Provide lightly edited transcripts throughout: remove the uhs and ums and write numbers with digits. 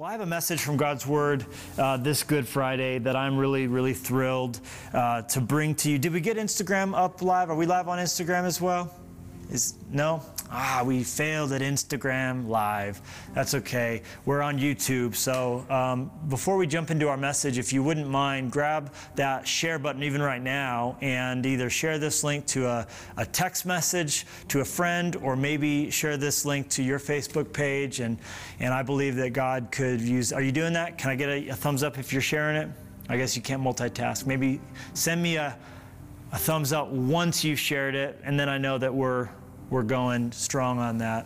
Well, I have a message from God's Word this Good Friday that I'm really thrilled to bring to you. Did we get Instagram up live? Are we live on Instagram as well? No? We failed at Instagram Live. That's okay. We're on YouTube. So before we jump into our message, if you wouldn't mind, grab that share button even right now and either share this link to a text message to a friend, or maybe share this link to your Facebook page. And I believe that God could use... Are you doing that? Can I get a thumbs up if you're sharing it? I guess you can't multitask. Maybe send me a thumbs up once you've shared it, and then I know that we're going strong on that.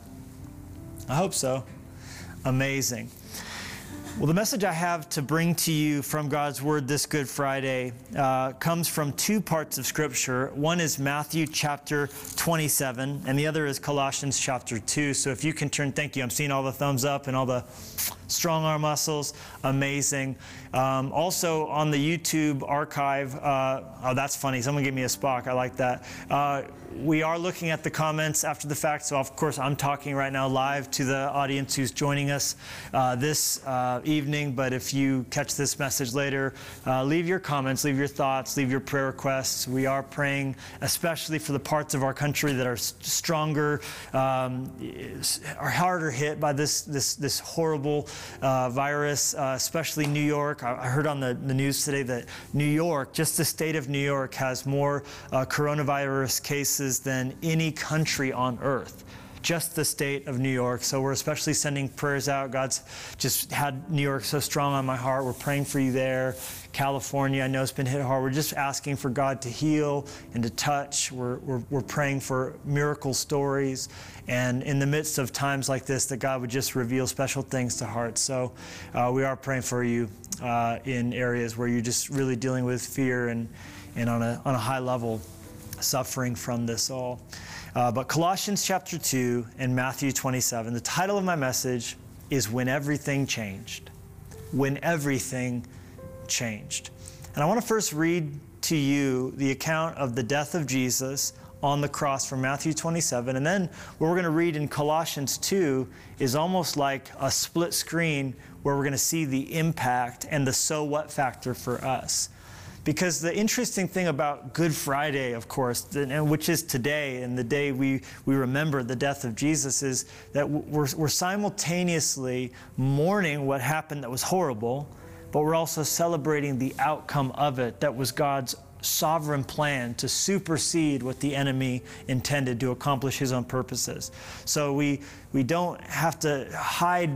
I hope so. Amazing. Well, the message I have to bring to you from God's Word this Good Friday comes from two parts of Scripture. One is Matthew chapter 27, and the other is Colossians chapter 2. So if you can turn, thank you. I'm seeing all the thumbs up and all the strong arm muscles. Amazing. Also on the YouTube archive, oh, that's funny. Someone gave me a Spock. I like that. We are looking at the comments after the fact. So, of course, I'm talking right now live to the audience who's joining us this evening. But if you catch this message later, leave your comments, leave your thoughts, leave your prayer requests. We are praying especially for the parts of our country that are stronger, are harder hit by this horrible virus, especially New York. I heard on the news today that New York, just the state of New York, has more coronavirus cases than any country on earth. Just the state of New York. So we're especially sending prayers out. God's just had New York so strong on my heart. We're praying for you there. California, I know it's been hit hard. We're just asking for God to heal and to touch. We're praying for miracle stories. And in the midst of times like this, that God would just reveal special things to hearts. So we are praying for you in areas where you're just really dealing with fear and on a high level suffering from this all. But Colossians chapter 2 and Matthew 27, the title of my message is When Everything Changed. When Everything Changed. And I want to first read to you the account of the death of Jesus on the cross from Matthew 27. And then what we're going to read in Colossians 2 is almost like a split screen where we're going to see the impact and the so what factor for us. Because the interesting thing about Good Friday, of course, which is today and the day we remember the death of Jesus, is that we're simultaneously mourning what happened that was horrible, but we're also celebrating the outcome of it that was God's sovereign plan to supersede what the enemy intended to accomplish his own purposes. So we don't have to hide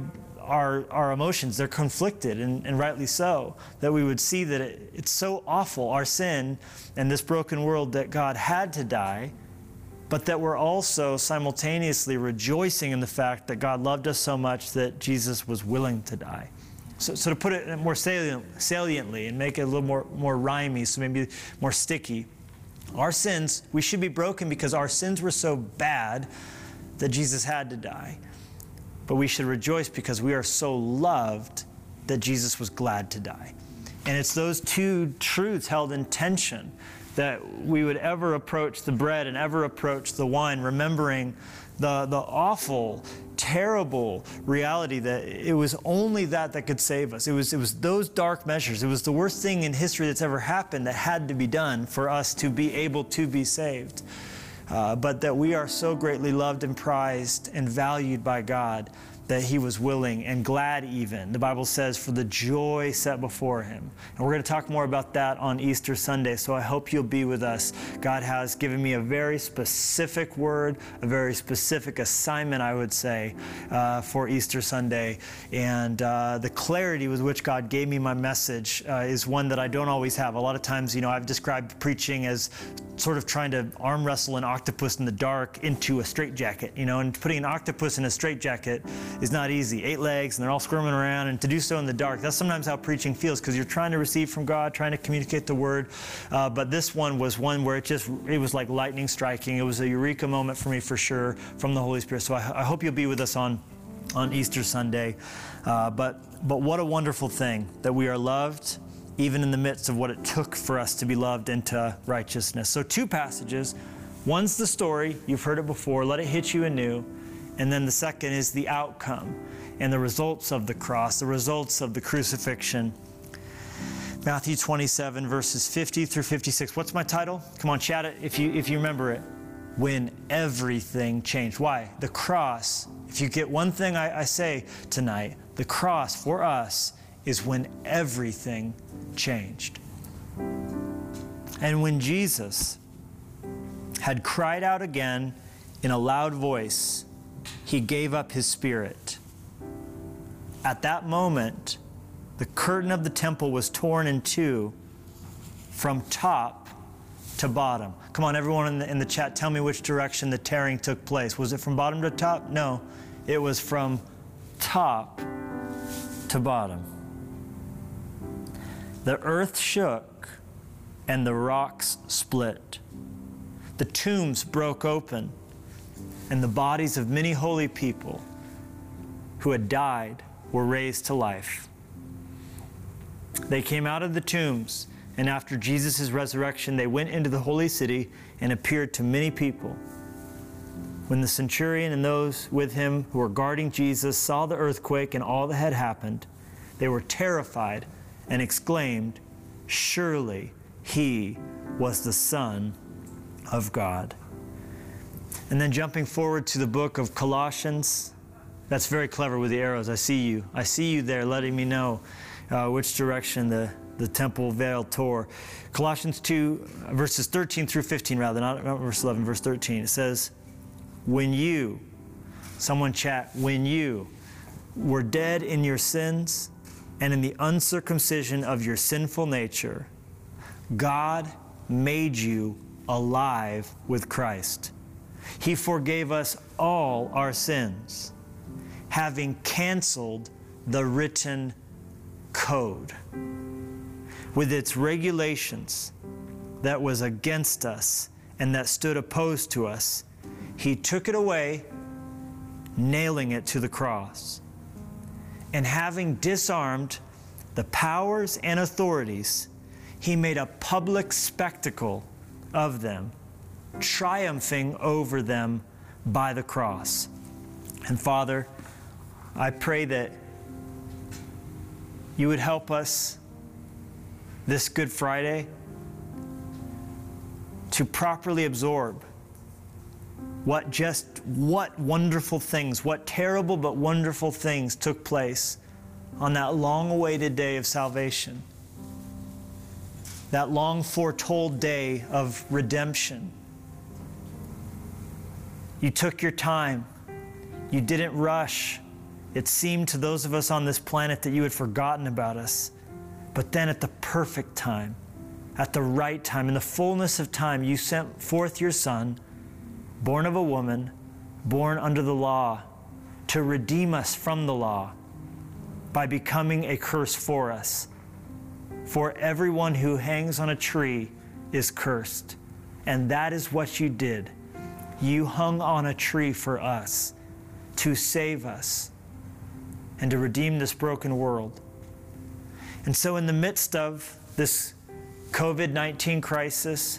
our emotions. They're conflicted, and rightly so, that we would see that it's so awful, our sin and this broken world, that God had to die, but that we're also simultaneously rejoicing in the fact that God loved us so much that Jesus was willing to die. So to put it more saliently and make it a little more rhymey, so maybe more sticky, our sins, we should be broken because our sins were so bad that Jesus had to die. But we should rejoice because we are so loved that Jesus was glad to die. And it's those two truths held in tension that we would ever approach the bread and ever approach the wine, remembering the awful, terrible reality that it was only that could save us. It was those dark measures. It was the worst thing in history that's ever happened that had to be done for us to be able to be saved. But that we are so greatly loved and prized and valued by God that he was willing and glad even. The Bible says, for the joy set before him. And we're going to talk more about that on Easter Sunday, so I hope you'll be with us. God has given me a very specific word, a very specific assignment, I would say, for Easter Sunday. And the clarity with which God gave me my message is one that I don't always have. A lot of times, I've described preaching as sort of trying to arm wrestle an octopus in the dark into a straitjacket, and putting an octopus in a straitjacket is not easy. 8 legs, and they're all squirming around, and to do so in the dark, that's sometimes how preaching feels, because you're trying to receive from God, trying to communicate the word. But this one was one where it was like lightning striking. It was a eureka moment for me, for sure, from the Holy Spirit. So I hope you'll be with us on Easter Sunday. But what a wonderful thing that we are loved, even in the midst of what it took for us to be loved into righteousness. So 2 passages. One's the story. You've heard it before. Let it hit you anew. And then the second is the outcome. and the results of the cross, the results of the crucifixion. Matthew 27, verses 50 through 56. What's my title? Come on, chat it if you remember it. When everything changed. Why? The cross, if you get one thing I say tonight, the cross for us is when everything changed. And when Jesus had cried out again in a loud voice, he gave up his spirit. At that moment, the curtain of the temple was torn in two from top to bottom. Come on, everyone in the chat, tell me which direction the tearing took place. Was it from bottom to top? No, it was from top to bottom. The earth shook and the rocks split. The tombs broke open and the bodies of many holy people who had died were raised to life. They came out of the tombs, and after Jesus' resurrection, they went into the holy city and appeared to many people. When the centurion and those with him who were guarding Jesus saw the earthquake and all that had happened, they were terrified and exclaimed, "Surely he was the Son of God." And then jumping forward to the book of Colossians, that's very clever with the arrows. I see you. I see you there letting me know which direction the temple veil tore. Colossians 2, verses 13 through 15, rather, not verse 11, verse 13. It says, when you, someone chat, when you were dead in your sins and in the uncircumcision of your sinful nature, God made you alive with Christ. He forgave us all our sins, having canceled the written code with its regulations that was against us and that stood opposed to us. He took it away, nailing it to the cross. And having disarmed the powers and authorities, he made a public spectacle of them, triumphing over them by the cross. And Father, I pray that you would help us this Good Friday to properly absorb what wonderful things, what terrible but wonderful things took place on that long-awaited day of salvation, that long foretold day of redemption. You took your time. You didn't rush. It seemed to those of us on this planet that you had forgotten about us. But then at the perfect time, at the right time, in the fullness of time, you sent forth your Son, born of a woman, born under the law, to redeem us from the law by becoming a curse for us. For everyone who hangs on a tree is cursed. And that is what you did. You hung on a tree for us to save us and to redeem this broken world. And so in the midst of this COVID-19 crisis,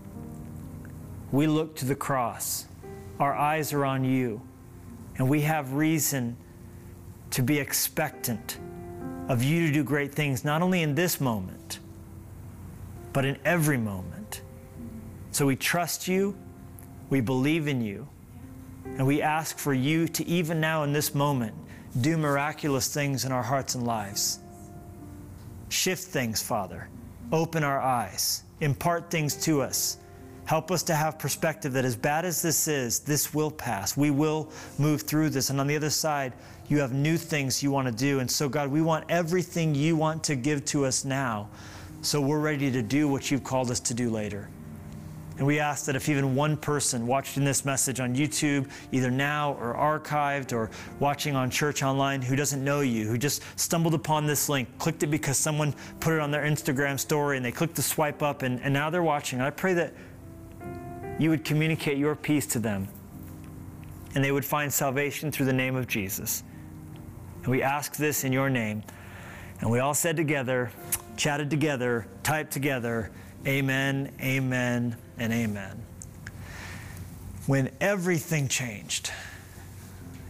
we look to the cross. Our eyes are on you, and we have reason to be expectant of you to do great things, not only in this moment, but in every moment. So we trust you, we believe in you, and we ask for you to, even now in this moment, do miraculous things in our hearts and lives. Shift things, Father. Open our eyes. Impart things to us. Help us to have perspective that as bad as this is, this will pass. We will move through this. And on the other side, you have new things you want to do. And so, God, we want everything you want to give to us now, so we're ready to do what you've called us to do later. And we ask that if even one person watching this message on YouTube, either now or archived or watching on Church Online, who doesn't know you, who just stumbled upon this link, clicked it because someone put it on their Instagram story and they clicked the swipe up and now they're watching. I pray that you would communicate your peace to them and they would find salvation through the name of Jesus. And we ask this in your name. And we all said together, chatted together, typed together, amen, amen, and amen. When everything changed,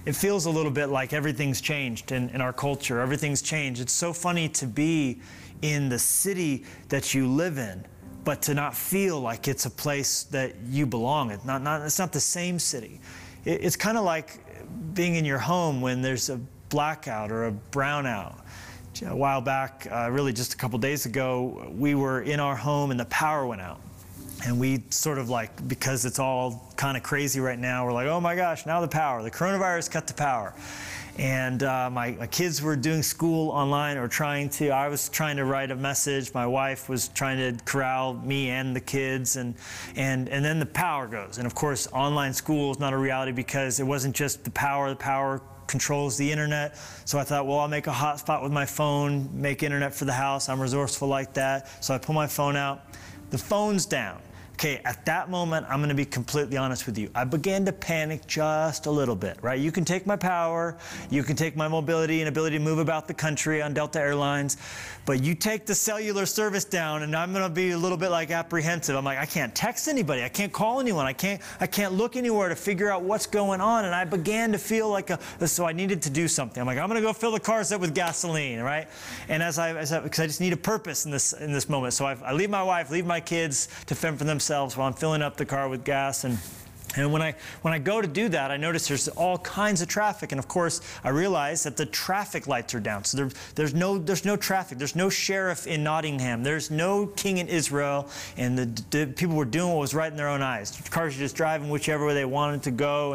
it feels a little bit like everything's changed in our culture. Everything's changed. It's so funny to be in the city that you live in, but to not feel like it's a place that you belong. It's not the same city. It's kind of like being in your home when there's a blackout or a brownout. A while back, really just a couple days ago, we were in our home and the power went out. And we sort of like, because it's all kind of crazy right now, we're like, oh my gosh, now the coronavirus cut the power. And my kids were doing school online or I was trying to write a message. My wife was trying to corral me and the kids, and then the power goes. And of course, online school is not a reality because it wasn't just the power controls the internet. So I thought, well, I'll make a hotspot with my phone, make internet for the house. I'm resourceful like that. So I pull my phone out. The phone's down. Okay, at that moment, I'm going to be completely honest with you. I began to panic just a little bit, right? You can take my power, you can take my mobility and ability to move about the country on Delta Airlines, but you take the cellular service down and I'm going to be a little bit like apprehensive. I'm like, I can't text anybody, I can't call anyone, I can't look anywhere to figure out what's going on. And I began to feel like so I needed to do something. I'm like, I'm going to go fill the cars up with gasoline, right? And because I just need a purpose in this moment. So I leave my wife, leave my kids to fend for themselves while I'm filling up the car with gas. And when I go to do that, I notice there's all kinds of traffic. And of course, I realize that the traffic lights are down. So there's no traffic. There's no sheriff in Nottingham. There's no king in Israel. And the people were doing what was right in their own eyes. The cars are just driving whichever way they wanted to go.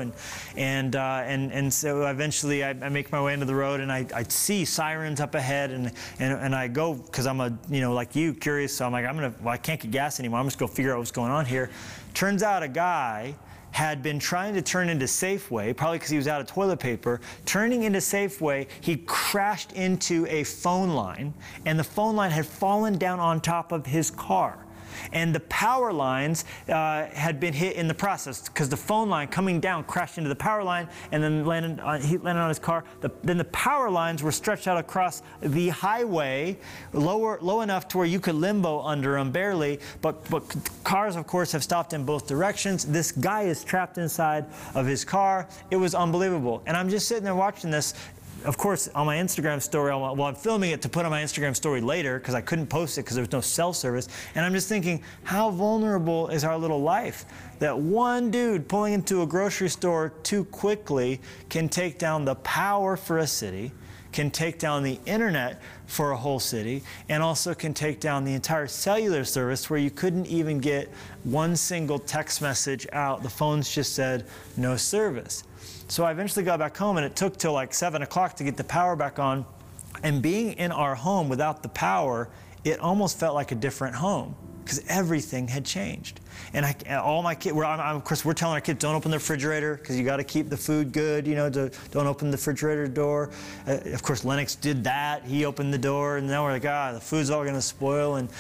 And so eventually I make my way into the road and I see sirens up ahead and I go, because I'm like you, curious. So I'm like, I can't get gas anymore. I'm just going to figure out what's going on here. Turns out a guy had been trying to turn into Safeway, probably because he was out of toilet paper. Turning into Safeway, he crashed into a phone line, and the phone line had fallen down on top of his car. And the power lines had been hit in the process because the phone line coming down crashed into the power line and then he landed on his car. Then the power lines were stretched out across the highway, low enough to where you could limbo under them barely. But cars, of course, have stopped in both directions. This guy is trapped inside of his car. It was unbelievable. And I'm just sitting there watching this. Of course, on my Instagram story, I'm filming it to put on my Instagram story later because I couldn't post it because there was no cell service. And I'm just thinking, how vulnerable is our little life that one dude pulling into a grocery store too quickly can take down the power for a city, can take down the internet for a whole city, and also can take down the entire cellular service where you couldn't even get one single text message out. The phones just said, no service. So I eventually got back home, and it took till like 7 o'clock to get the power back on. And being in our home without the power, it almost felt like a different home because everything had changed. And all my kids, of course, we're telling our kids, don't open the refrigerator because you got to keep the food good, don't open the refrigerator door. Of course, Lennox did that. He opened the door, and now we're like, the food's all going to spoil. And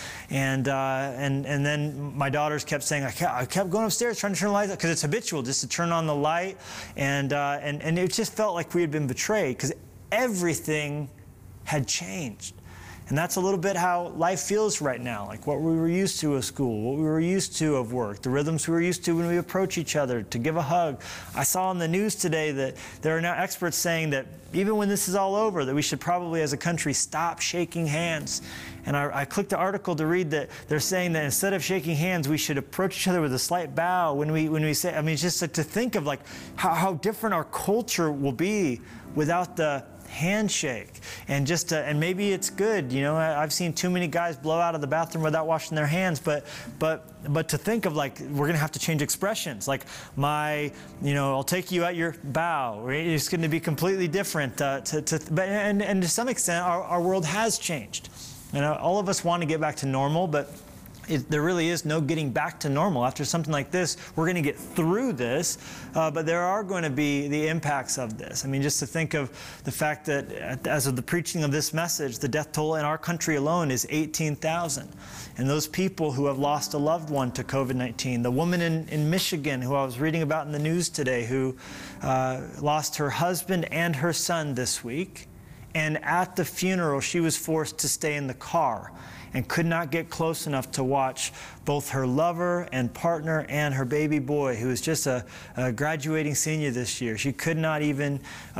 then my daughters kept saying, I kept going upstairs trying to turn the lights on because it's habitual just to turn on the light. And it just felt like we had been betrayed because everything had changed. And that's a little bit how life feels right now, like what we were used to of school, what we were used to of work, the rhythms we were used to when we approach each other, to give a hug. I saw on the news today that there are now experts saying that even when this is all over, that we should probably as a country stop shaking hands. And I clicked the article to read that they're saying that instead of shaking hands, we should approach each other with a slight bow when we say, it's just like to think of like how different our culture will be without the handshake. And and maybe it's good, I've seen too many guys blow out of the bathroom without washing their hands, but to think of like we're gonna have to change expressions, like I'll take you at your bow. It's going to be completely different. But to some extent, our world has changed. All of us want to get back to normal, but there really is no getting back to normal. After something like this, we're going to get through this, but there are going to be the impacts of this. Just to think of the fact that as of the preaching of this message, the death toll in our country alone is 18,000. And those people who have lost a loved one to COVID-19, the woman in Michigan who I was reading about in the news today who lost her husband and her son this week, And at the funeral, she was forced to stay in the car and could not get close enough to watch both her lover and partner and her baby boy, who was just a graduating senior this year. She could not even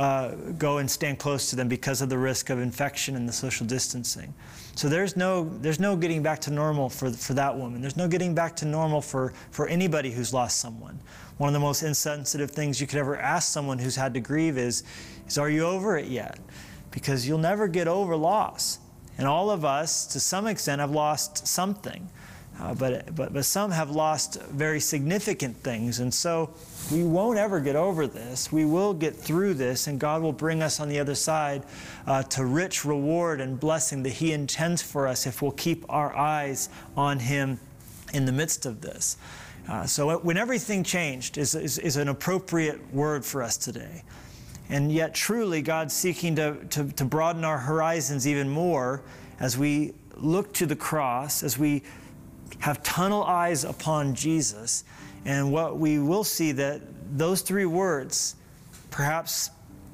go and stand close to them because of the risk of infection and the social distancing. So there's no getting back to normal for that woman. There's no getting back to normal for anybody who's lost someone. One of the most insensitive things you could ever ask someone who's had to grieve is are you over it yet? Because you'll never get over loss. And all of us, to some extent, have lost something. But some have lost very significant things. And so we won't ever get over this. We will get through this, and God will bring us on the other side to rich reward and blessing that He intends for us if we'll keep our eyes on Him in the midst of this. So when everything changed is an appropriate word for us today. And yet truly God's seeking to broaden our horizons even more as we look to the cross, as we have tunnel eyes upon Jesus. And what we will see that those three words, perhaps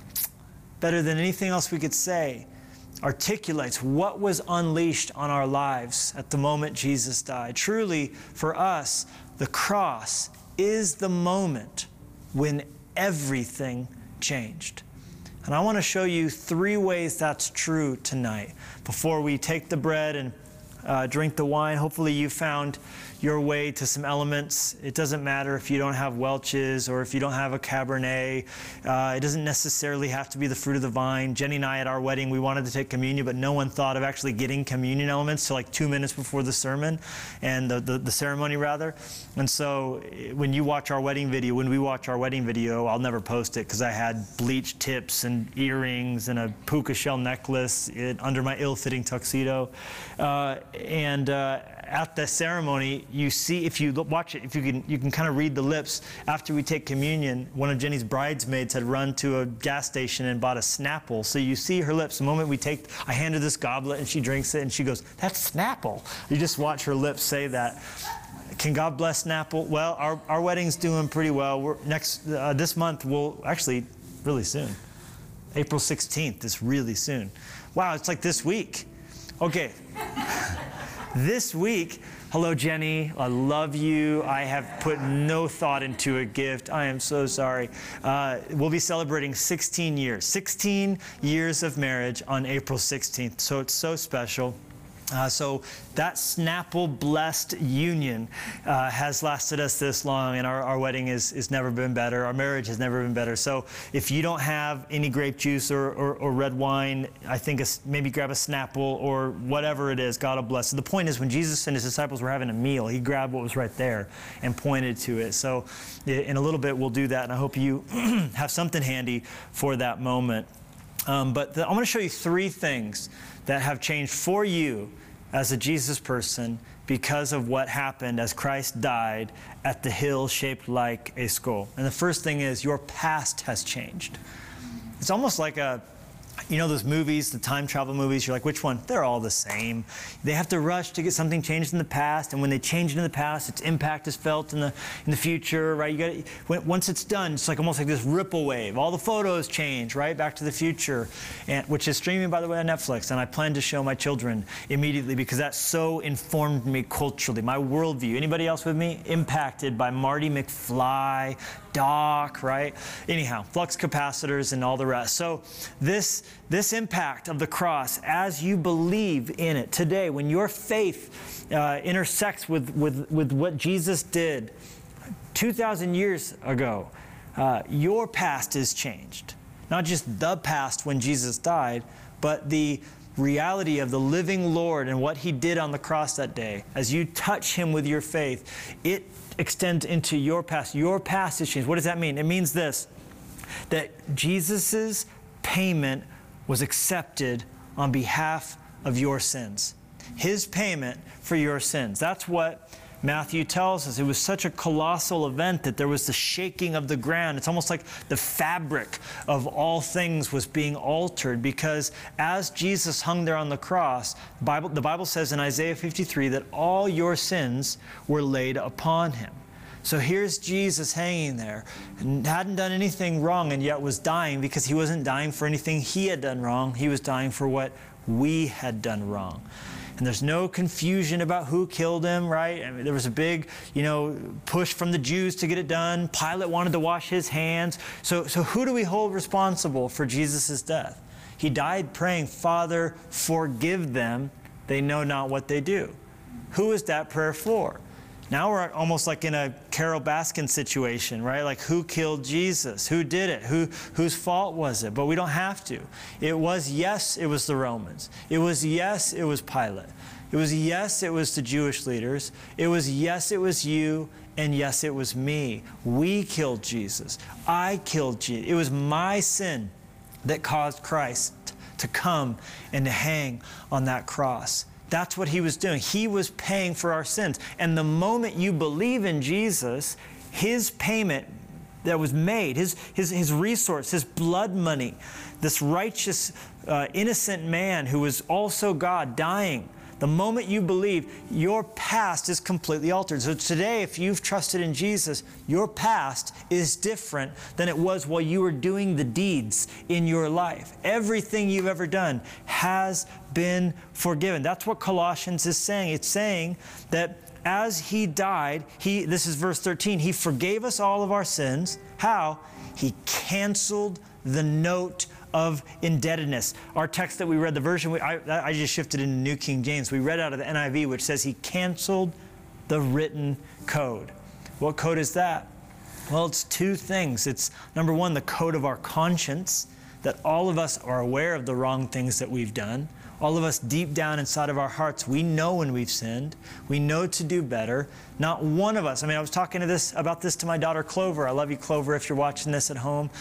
better than anything else we could say, articulates what was unleashed on our lives at the moment Jesus died. Truly, for us, the cross is the moment when everything changed. And I want to show you three ways that's true tonight. Before we take the bread and drink the wine, hopefully you found your way to some elements. It doesn't matter if you don't have Welch's or if you don't have a Cabernet. It doesn't necessarily have to be the fruit of the vine. Jenny and I at our wedding, we wanted to take communion, but no one thought of actually getting communion elements till like 2 minutes before the sermon and the ceremony rather. And so when we watch our wedding video, I'll never post it because I had bleached tips and earrings and a puka shell necklace under my ill-fitting tuxedo. At the ceremony, you see, if you watch it, you can kind of read the lips. After we take communion, one of Jenny's bridesmaids had run to a gas station and bought a Snapple. So you see her lips. The moment I hand her this goblet and she drinks it and she goes, "That's Snapple." You just watch her lips say that. Can God bless Snapple? Well, our wedding's doing pretty well. This month, really soon. April 16th is really soon. Wow, it's like this week. Okay. This week, hello Jenny, I love you. I have put no thought into a gift. I am so sorry. We'll be celebrating 16 years. 16 years of marriage on April 16th. So it's so special. So that Snapple-blessed union has lasted us this long, and our wedding is never been better. Our marriage has never been better. So if you don't have any grape juice or red wine, I think maybe grab a Snapple or whatever it is. God will bless it. The point is, when Jesus and His disciples were having a meal, He grabbed what was right there and pointed to it. So in a little bit, we'll do that, and I hope you have something handy for that moment. But I want to show you three things that have changed for you as a Jesus person because of what happened as Christ died at the hill shaped like a skull. And the first thing is your past has changed. It's almost like those movies, the time travel movies, you're like, which one? They're all the same. They have to rush to get something changed in the past, and when they change it in the past, its impact is felt in the future, right? Once it's done, it's like almost like this ripple wave. All the photos change, right? Back to the Future, which is streaming, by the way, on Netflix, and I plan to show my children immediately because that so informed me culturally, my worldview. Anybody else with me? Impacted by Marty McFly, Doc, right? Anyhow, flux capacitors and all the rest. So this impact of the cross, as you believe in it today, when your faith intersects with what Jesus did 2,000 years ago, your past is changed. Not just the past when Jesus died, but the reality of the living Lord and what He did on the cross that day. As you touch Him with your faith, it extends into your past. Your past is changed. What does that mean? It means this, that Jesus's payment was accepted on behalf of your sins. His payment for your sins. That's what Matthew tells us. It was such a colossal event that there was the shaking of the ground. It's almost like the fabric of all things was being altered, because as Jesus hung there on the cross, the Bible says in Isaiah 53 that all your sins were laid upon Him. So here's Jesus hanging there, and hadn't done anything wrong, and yet was dying because he wasn't dying for anything he had done wrong. He was dying for what we had done wrong. And there's no confusion about who killed him, right? I mean, there was a big, push from the Jews to get it done. Pilate wanted to wash his hands. So who do we hold responsible for Jesus' death? He died praying, Father, forgive them. They know not what they do. Who is that prayer for? Now we're almost like in a Carol Baskin situation, right? Like, who killed Jesus? Who did it? Whose fault was it? But we don't have to. It was the Romans. It was it was Pilate. It was it was the Jewish leaders. It was it was you. And yes, it was me. We killed Jesus. I killed Jesus. It was my sin that caused Christ to come and to hang on that cross. That's what he was doing. He was paying for our sins. And the moment you believe in Jesus, his payment that was made, his resource, his blood money, this righteous, innocent man who was also God dying, the moment you believe, your past is completely altered. So today, if you've trusted in Jesus, your past is different than it was while you were doing the deeds in your life. Everything you've ever done has been forgiven. That's what Colossians is saying. It's saying that as he died, this is verse 13, he forgave us all of our sins. How? He canceled the note of indebtedness. Our text that we read, the version, I just shifted into New King James. We read out of the NIV, which says he canceled the written code. What code is that? Well, it's two things. It's, number one, the code of our conscience, that all of us are aware of the wrong things that we've done. All of us deep down inside of our hearts, we know when we've sinned. We know to do better. Not one of us. I was talking about this to my daughter Clover. I love you, Clover, if you're watching this at home.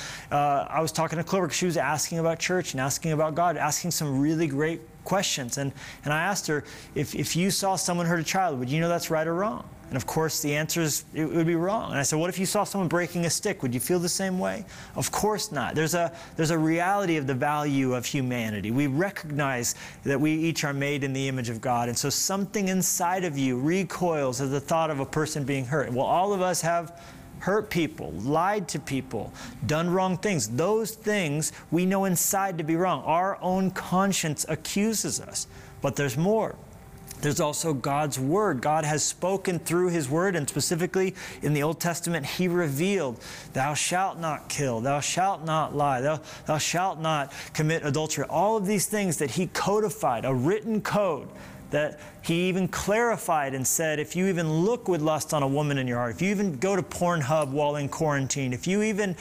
I was talking to Clover because she was asking about church and asking about God, asking some really great questions. And I asked her, if you saw someone hurt a child, would you know that's right or wrong? And of course, the answer is it would be wrong. And I said, what if you saw someone breaking a stick? Would you feel the same way? Of course not. There's a reality of the value of humanity. We recognize that we each are made in the image of God. And so something inside of you recoils at the thought of a person being hurt. Well, all of us have hurt people, lied to people, done wrong things. Those things we know inside to be wrong. Our own conscience accuses us. But there's more. There's also God's Word. God has spoken through His Word, and specifically in the Old Testament, He revealed, thou shalt not kill, thou shalt not lie, thou shalt not commit adultery. All of these things that He codified, a written code that He even clarified and said, if you even look with lust on a woman in your heart, if you even go to Pornhub while in quarantine, if you even,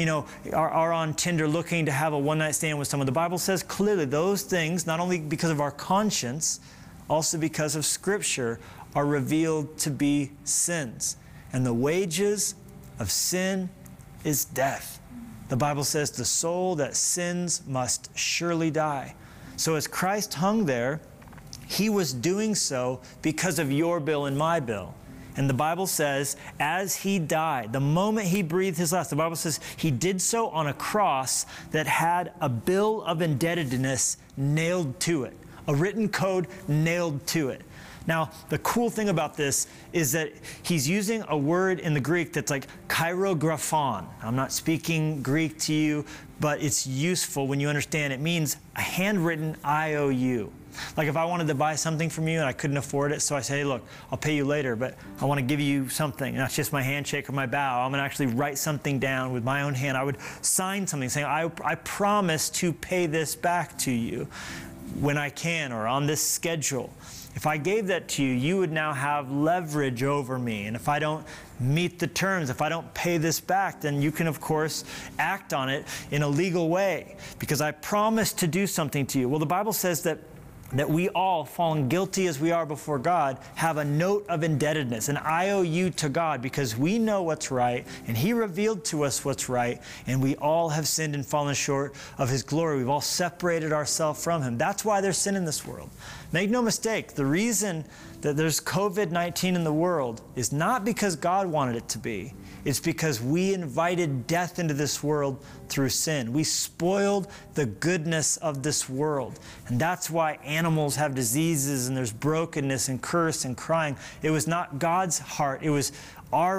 are on Tinder looking to have a one-night stand with someone, the Bible says clearly those things, not only because of our conscience, also because of Scripture, are revealed to be sins. And the wages of sin is death. The Bible says the soul that sins must surely die. So as Christ hung there, He was doing so because of your bill and my bill. And the Bible says, as He died, the moment He breathed His last, the Bible says He did so on a cross that had a bill of indebtedness nailed to it. A written code nailed to it. Now, the cool thing about this is that he's using a word in the Greek that's like cheirographon. I'm not speaking Greek to you, but it's useful when you understand. It means a handwritten IOU. Like if I wanted to buy something from you and I couldn't afford it, so I say, hey, look, I'll pay you later, but I want to give you something. Not just my handshake or my bow. I'm going to actually write something down with my own hand. I would sign something saying, I promise to pay this back to you when I can, or on this schedule. If I gave that to you, you would now have leverage over me. And if I don't meet the terms, if I don't pay this back, then you can, of course, act on it in a legal way because I promised to do something to you. Well, the Bible says that we all, fallen guilty as we are before God, have a note of indebtedness, an IOU to God, because we know what's right, and He revealed to us what's right, and we all have sinned and fallen short of His glory. We've all separated ourselves from Him. That's why there's sin in this world. Make no mistake, the reason that there's COVID-19 in the world is not because God wanted it to be. It's because we invited death into this world through sin. We spoiled the goodness of this world. And that's why animals have diseases and there's brokenness and curse and crying. It was not God's heart. It was our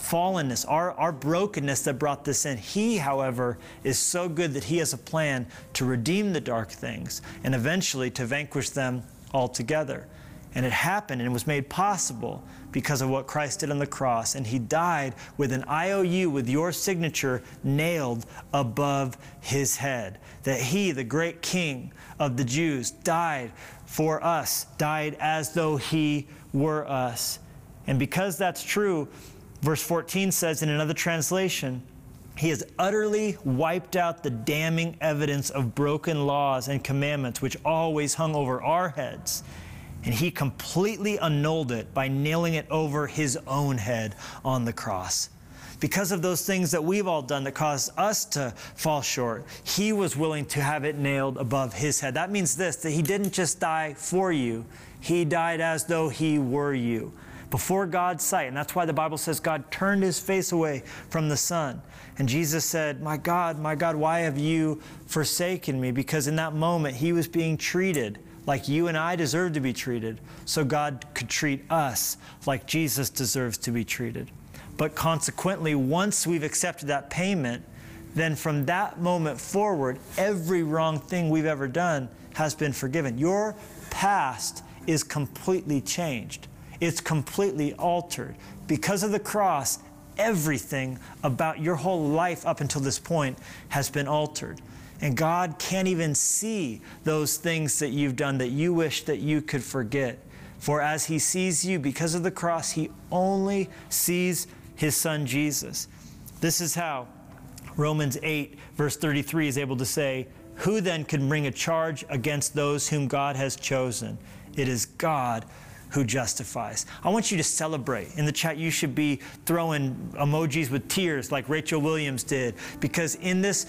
fallenness, our brokenness that brought this in. He, however, is so good that he has a plan to redeem the dark things and eventually to vanquish them altogether. And it happened and it was made possible because of what Christ did on the cross. And he died with an IOU, with your signature, nailed above his head. That he, the great King of the Jews, died for us, died as though he were us. And because that's true, verse 14 says in another translation, he has utterly wiped out the damning evidence of broken laws and commandments which always hung over our heads. And he completely annulled it by nailing it over his own head on the cross. Because of those things that we've all done that caused us to fall short, he was willing to have it nailed above his head. That means this, that he didn't just die for you. He died as though he were you, before God's sight. And that's why the Bible says God turned his face away from the sun. And Jesus said, my God, why have you forsaken me? Because in that moment, he was being treated like you and I deserve to be treated, so God could treat us like Jesus deserves to be treated. But consequently, once we've accepted that payment, then from that moment forward, every wrong thing we've ever done has been forgiven. Your past is completely changed. It's completely altered. Because of the cross, everything about your whole life up until this point has been altered. And God can't even see those things that you've done that you wish that you could forget. For as he sees you, because of the cross, he only sees his son Jesus. This is how Romans 8, verse 33 is able to say, who then can bring a charge against those whom God has chosen? It is God who justifies. I want you to celebrate. In the chat, you should be throwing emojis with tears like Rachel Williams did, because in this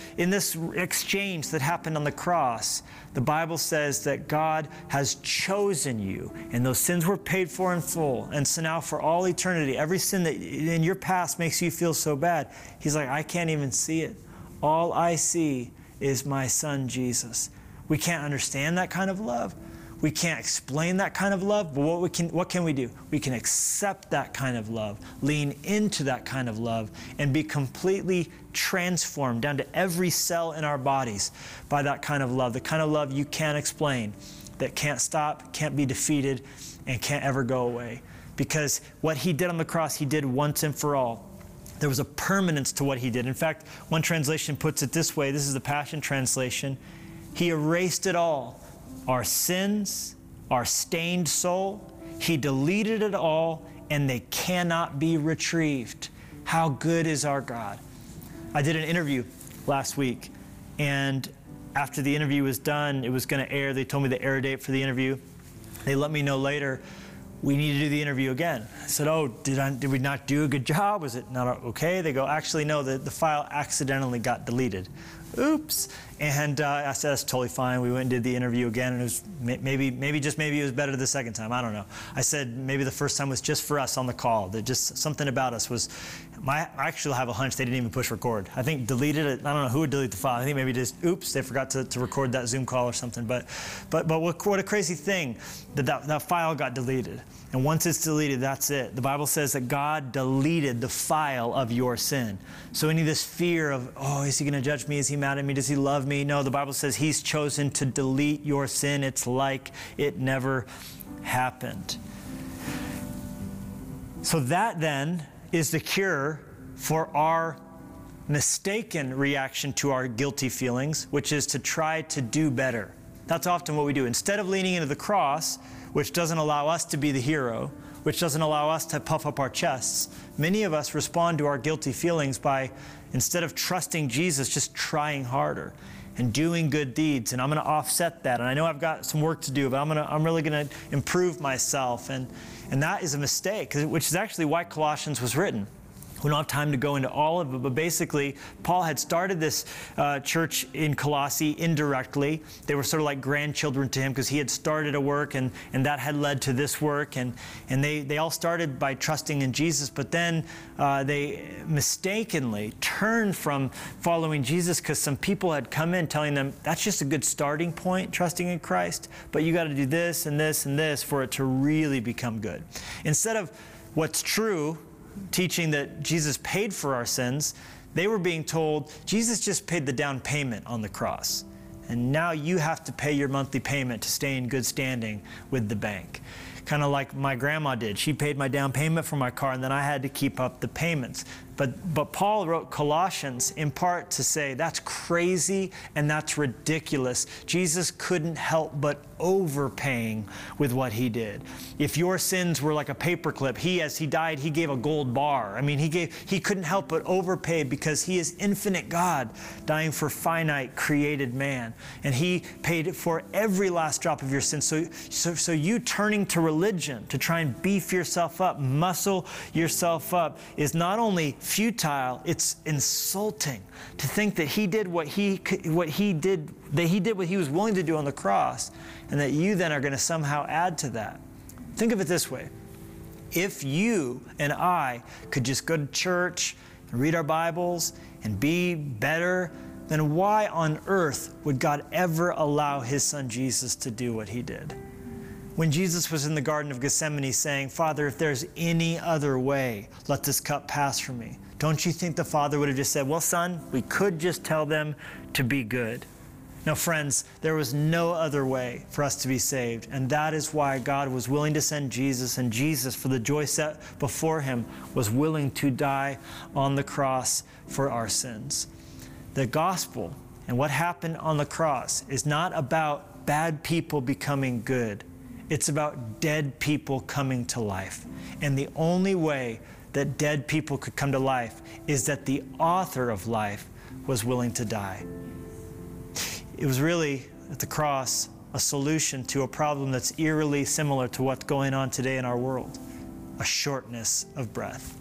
exchange that happened on the cross, the Bible says that God has chosen you, and those sins were paid for in full. And so now for all eternity, every sin that in your past makes you feel so bad, he's like, I can't even see it. All I see is my son, Jesus. We can't understand that kind of love. We can't explain that kind of love, but what can we do? We can accept that kind of love, lean into that kind of love, and be completely transformed down to every cell in our bodies by that kind of love, the kind of love you can't explain, that can't stop, can't be defeated, and can't ever go away. Because what he did on the cross, he did once and for all. There was a permanence to what he did. In fact, one translation puts it this way. This is the Passion Translation. He erased it all. Our sins, our stained soul, he deleted it all, and they cannot be retrieved. How good is our God? I did an interview last week, and after the interview was done, it was going to air. They told me the air date for the interview. They let me know later, we need to do the interview again. I said, oh, did we not do a good job? Was it not okay? They go, actually, no, the file accidentally got deleted. Oops. And I said, that's totally fine. We went and did the interview again, and it was maybe it was better the second time. I don't know. I said maybe the first time was just for us on the call. That just something about us was, I actually have a hunch they didn't even push record. I think deleted it. I don't know who would delete the file. I think maybe just, oops, they forgot to record that Zoom call or something. But what a crazy thing that file got deleted. And once it's deleted, that's it. The Bible says that God deleted the file of your sin. So any of this fear of, oh, is he going to judge me? Is he mad at me? Does he love me? No, the Bible says he's chosen to delete your sin. It's like it never happened. So that then is the cure for our mistaken reaction to our guilty feelings, which is to try to do better. That's often what we do. Instead of leaning into the cross, which doesn't allow us to be the hero, which doesn't allow us to puff up our chests, many of us respond to our guilty feelings by, instead of trusting Jesus, just trying harder and doing good deeds. And I'm going to offset that. And I know I've got some work to do, but I'm really going to improve myself. And that is a mistake, which is actually why Colossians was written. We don't have time to go into all of it, but basically, Paul had started this church in Colossae indirectly. They were sort of like grandchildren to him because he had started a work, and that had led to this work. And they all started by trusting in Jesus, but then they mistakenly turned from following Jesus because some people had come in telling them, that's just a good starting point, trusting in Christ, but you got to do this and this and this for it to really become good. Instead of what's true, teaching that Jesus paid for our sins, they were being told, Jesus just paid the down payment on the cross. And now you have to pay your monthly payment to stay in good standing with the bank. Kind of like my grandma did. She paid my down payment for my car, and then I had to keep up the payments. But Paul wrote Colossians in part to say that's crazy and that's ridiculous. Jesus couldn't help but overpaying with what he did. If your sins were like a paperclip, as he died, he gave a gold bar. I mean, he couldn't help but overpay because he is infinite God dying for finite created man. And he paid for every last drop of your sins. So you turning to religion to try and beef yourself up, muscle yourself up, is not only futile, it's insulting to think that he did what he was willing to do on the cross, and that you then are going to somehow add to that. Think of it this way. If you and I could just go to church and read our Bibles and be better, then why on earth would God ever allow his son Jesus to do what he did? When Jesus was in the Garden of Gethsemane saying, Father, if there's any other way, let this cup pass from me. Don't you think the Father would have just said, well, son, we could just tell them to be good? No, friends, there was no other way for us to be saved. And that is why God was willing to send Jesus. And Jesus, for the joy set before him, was willing to die on the cross for our sins. The gospel and what happened on the cross is not about bad people becoming good. It's about dead people coming to life. And the only way that dead people could come to life is that the author of life was willing to die. It was really, at the cross, a solution to a problem that's eerily similar to what's going on today in our world, a shortness of breath.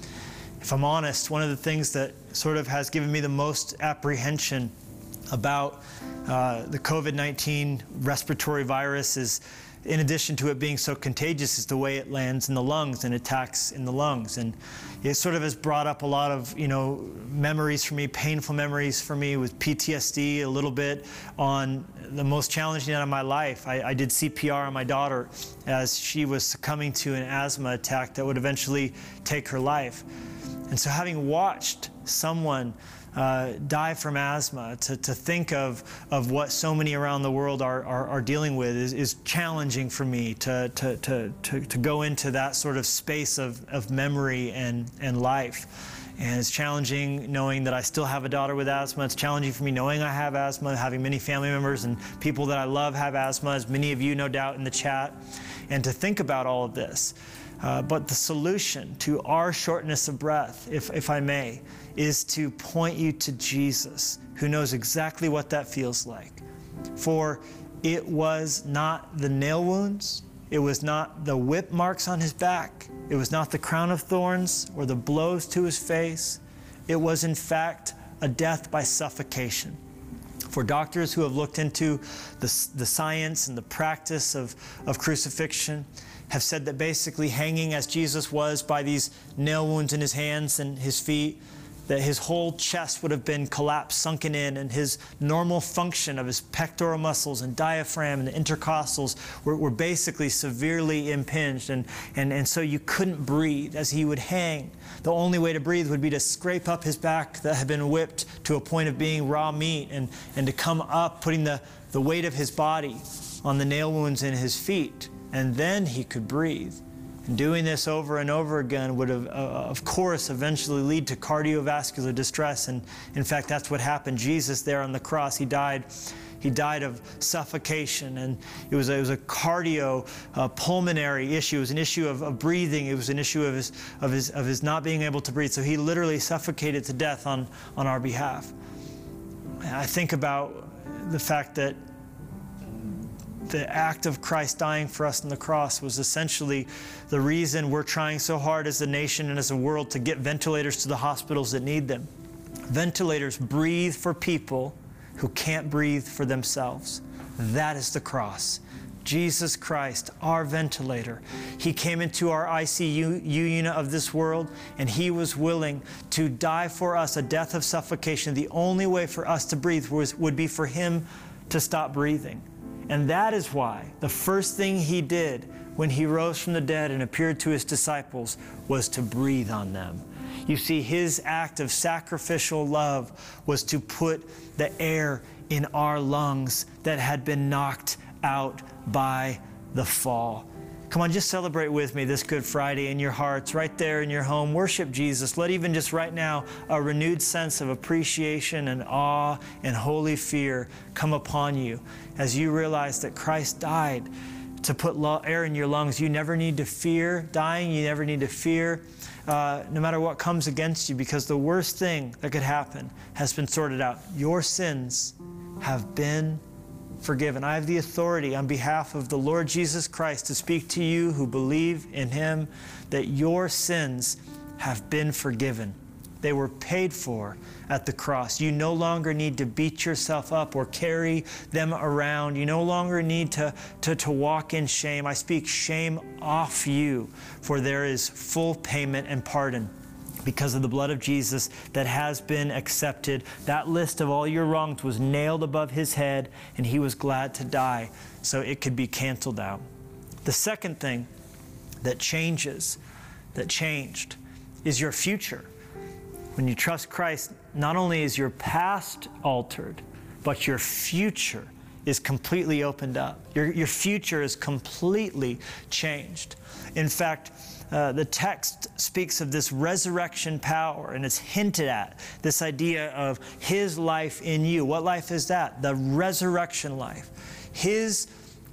If I'm honest, one of the things that sort of has given me the most apprehension about the COVID-19 respiratory virus is, in addition to it being so contagious, is the way it lands in the lungs and attacks in the lungs. And it sort of has brought up a lot of, memories for me, painful memories for me with PTSD, a little bit on the most challenging night of my life. I did CPR on my daughter as she was succumbing to an asthma attack that would eventually take her life. And so having watched someone die from asthma, to think of what so many around the world are dealing with is challenging for me to go into that sort of space of memory and life. And it's challenging knowing that I still have a daughter with asthma. It's challenging for me knowing I have asthma, having many family members and people that I love have asthma, as many of you no doubt in the chat, and to think about all of this. But the solution to our shortness of breath, if I may, is to point you to Jesus, who knows exactly what that feels like. For it was not the nail wounds, it was not the whip marks on his back, it was not the crown of thorns or the blows to his face. It was, in fact, a death by suffocation. For doctors who have looked into the science and the practice of crucifixion have said that basically hanging as Jesus was by these nail wounds in his hands and his feet, that his whole chest would have been collapsed, sunken in, and his normal function of his pectoral muscles and diaphragm and the intercostals were basically severely impinged. And so you couldn't breathe as he would hang. The only way to breathe would be to scrape up his back that had been whipped to a point of being raw meat and to come up, putting the weight of his body on the nail wounds in his feet. And then he could breathe. And doing this over and over again would have, of course, eventually lead to cardiovascular distress. And in fact, that's what happened. Jesus there on the cross, he died of suffocation. And it was a cardiopulmonary issue. It was an issue of breathing. It was an issue of his not being able to breathe. So he literally suffocated to death on our behalf. And I think about the fact that the act of Christ dying for us on the cross was essentially the reason we're trying so hard as a nation and as a world to get ventilators to the hospitals that need them. Ventilators breathe for people who can't breathe for themselves. That is the cross. Jesus Christ, our ventilator. He came into our ICU unit of this world, and he was willing to die for us a death of suffocation. The only way for us to breathe would be for him to stop breathing. And that is why the first thing he did when he rose from the dead and appeared to his disciples was to breathe on them. You see, his act of sacrificial love was to put the air in our lungs that had been knocked out by the fall. Come on, just celebrate with me this Good Friday in your hearts, right there in your home. Worship Jesus. Let even just right now a renewed sense of appreciation and awe and holy fear come upon you as you realize that Christ died to put air in your lungs. You never need to fear dying. You never need to fear no matter what comes against you, because the worst thing that could happen has been sorted out. Your sins have been forgiven. I have the authority on behalf of the Lord Jesus Christ to speak to you who believe in Him that your sins have been forgiven. They were paid for at the cross. You no longer need to beat yourself up or carry them around. You no longer need to walk in shame. I speak shame off you, for there is full payment and pardon because of the blood of Jesus that has been accepted. That list of all your wrongs was nailed above His head, and He was glad to die so it could be canceled out. The second thing that changed, is your future. When you trust Christ, not only is your past altered, but your future is completely opened up. Your future is completely changed. In fact, the text speaks of this resurrection power, and it's hinted at, this idea of His life in you. What life is that? The resurrection life. His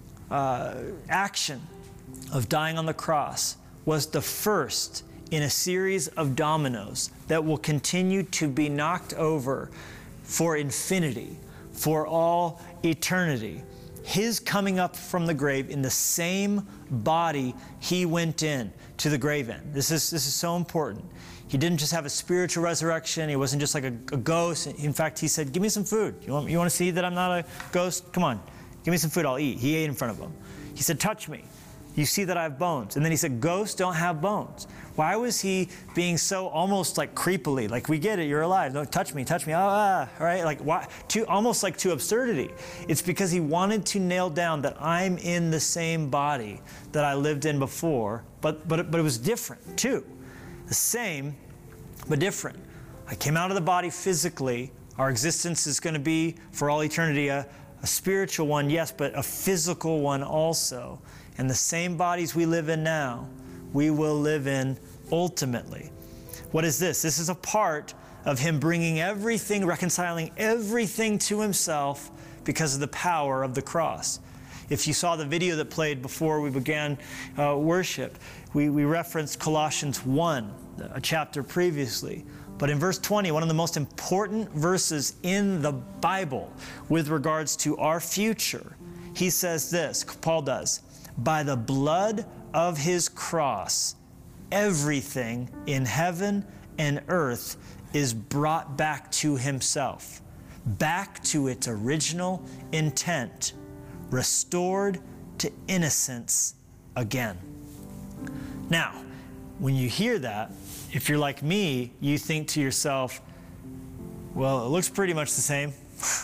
action of dying on the cross was the first in a series of dominoes that will continue to be knocked over for infinity, for all eternity. His coming up from the grave in the same body He went in to the grave in. This is so important. He didn't just have a spiritual resurrection. He wasn't just like a ghost. In fact, He said, give me some food. You want to see that I'm not a ghost? Come on, give me some food, I'll eat. He ate in front of them. He said, touch me. You see that I have bones. And then He said, ghosts don't have bones. Why was He being so almost like creepily, like, we get it, you're alive, no, touch me, right? Like, why? Almost like to absurdity. It's because He wanted to nail down that I'm in the same body that I lived in before, but it was different too. The same, but different. I came out of the body physically. Our existence is going to be for all eternity a spiritual one, yes, but a physical one also. And the same bodies we live in now, we will live in ultimately. What is this? This is a part of Him bringing everything, reconciling everything to Himself because of the power of the cross. If you saw the video that played before we began worship, we referenced Colossians 1, a chapter previously. But in verse 20, one of the most important verses in the Bible with regards to our future, he says this, Paul does, by the blood of His cross, everything in heaven and earth is brought back to Himself, back to its original intent, restored to innocence again. Now, when you hear that, if you're like me, you think to yourself, well, it looks pretty much the same.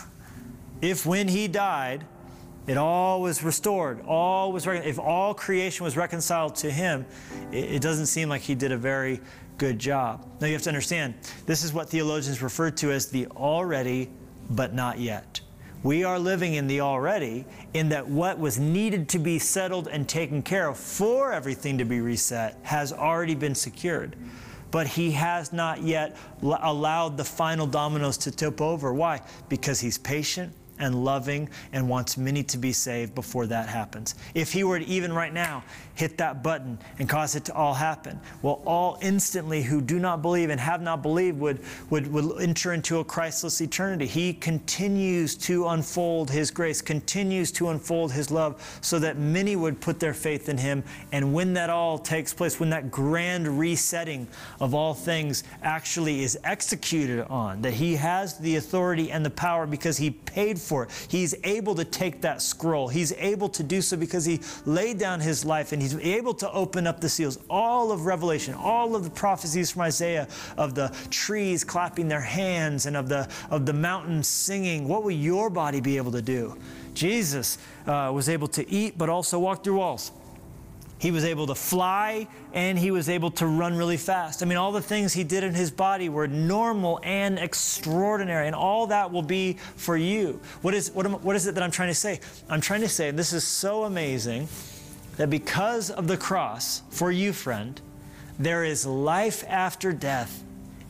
If when He died, it all was restored, if all creation was reconciled to Him, it doesn't seem like He did a very good job. Now you have to understand, this is what theologians refer to as the already but not yet. We are living in the already, in that what was needed to be settled and taken care of for everything to be reset has already been secured. But He has not yet allowed the final dominoes to tip over. Why? Because He's patient and loving and wants many to be saved before that happens. If He were to even right now hit that button and cause it to all happen, well, all instantly who do not believe and have not believed would enter into a Christless eternity. He continues to unfold His grace, continues to unfold His love so that many would put their faith in Him. And when that all takes place, when that grand resetting of all things actually is executed on, that He has the authority and the power because He paid for it. He's able to take that scroll. He's able to do so because He laid down His life, and He's able to open up the seals. All of Revelation, all of the prophecies from Isaiah of the trees clapping their hands and of the mountains singing. What will your body be able to do? Jesus was able to eat, but also walk through walls. He was able to fly, and he was able to run really fast. I mean, all the things he did in his body were normal and extraordinary, and all that will be for you. What is it that I'm trying to say? I'm trying to say, and this is so amazing, that because of the cross, for you, friend, there is life after death,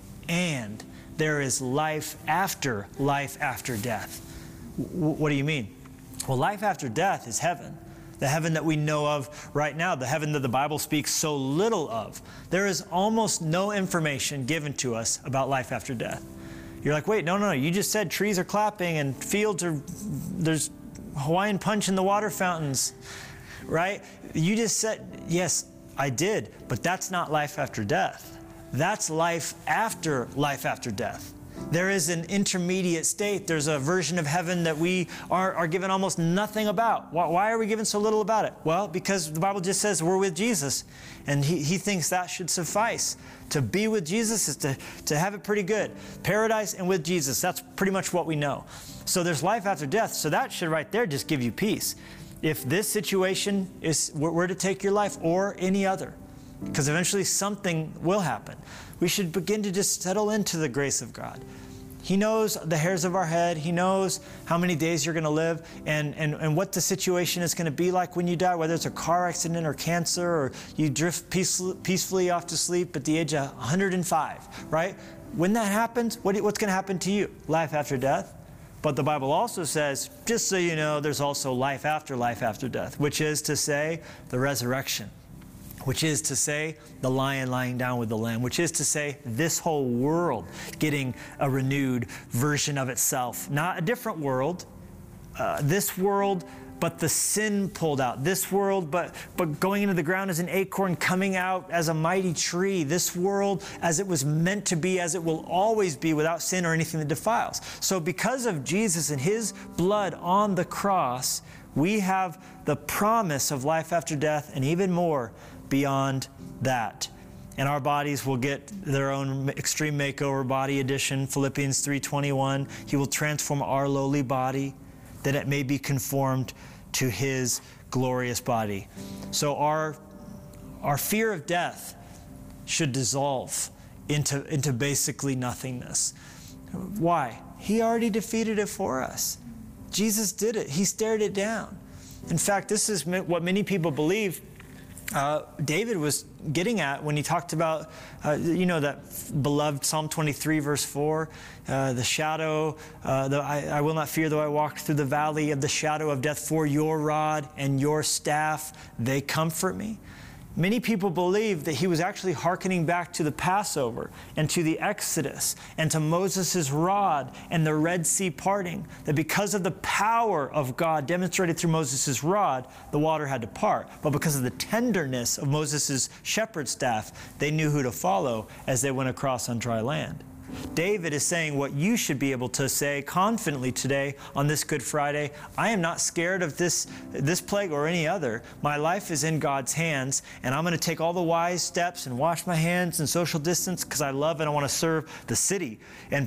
and there is life after death. What do you mean? Well, life after death is heaven. The heaven that we know of right now, the heaven that the Bible speaks so little of. There is almost no information given to us about life after death. You're like, wait, no, you just said trees are clapping and fields are, there's Hawaiian punch in the water fountains, right? You just said, yes, I did, but that's not life after death. That's life after death. There is an intermediate state. There's a version of heaven that we are given almost nothing about. Why are we given so little about it? Well, because the Bible just says we're with Jesus, and he thinks that should suffice. To be with Jesus is to have it pretty good. Paradise and with Jesus, that's pretty much what we know. So there's life after death, so that should right there just give you peace. If this situation were to take your life or any other, because eventually something will happen. We should begin to just settle into the grace of God. He knows the hairs of our head. He knows how many days you're going to live and what the situation is going to be like when you die, whether it's a car accident or cancer, or you drift peacefully off to sleep at the age of 105, right? When that happens, what's going to happen to you? Life after death. But the Bible also says, just so you know, there's also life after death, which is to say the resurrection. Which is to say, the lion lying down with the lamb, which is to say, this whole world getting a renewed version of itself. Not a different world, this world, but the sin pulled out. This world, but going into the ground as an acorn, coming out as a mighty tree. This world as it was meant to be, as it will always be, without sin or anything that defiles. So because of Jesus and his blood on the cross, we have the promise of life after death, and even more beyond that. And our bodies will get their own extreme makeover, body edition, Philippians 3:21. He will transform our lowly body that it may be conformed to his glorious body. So our fear of death should dissolve into basically nothingness. Why? He already defeated it for us. Jesus did it. He stared it down. In fact, this is what many people believe David was getting at when he talked about, that beloved Psalm 23, verse 4, the shadow, I will not fear though I walk through the valley of the shadow of death, for your rod and your staff, they comfort me. Many people believe that he was actually hearkening back to the Passover and to the Exodus and to Moses' rod and the Red Sea parting, that because of the power of God demonstrated through Moses' rod, the water had to part. But because of the tenderness of Moses' shepherd's staff, they knew who to follow as they went across on dry land. David is saying what you should be able to say confidently today on this Good Friday. I am not scared of this plague or any other. My life is in God's hands, and I'm going to take all the wise steps and wash my hands and social distance because I love and I want to serve the city and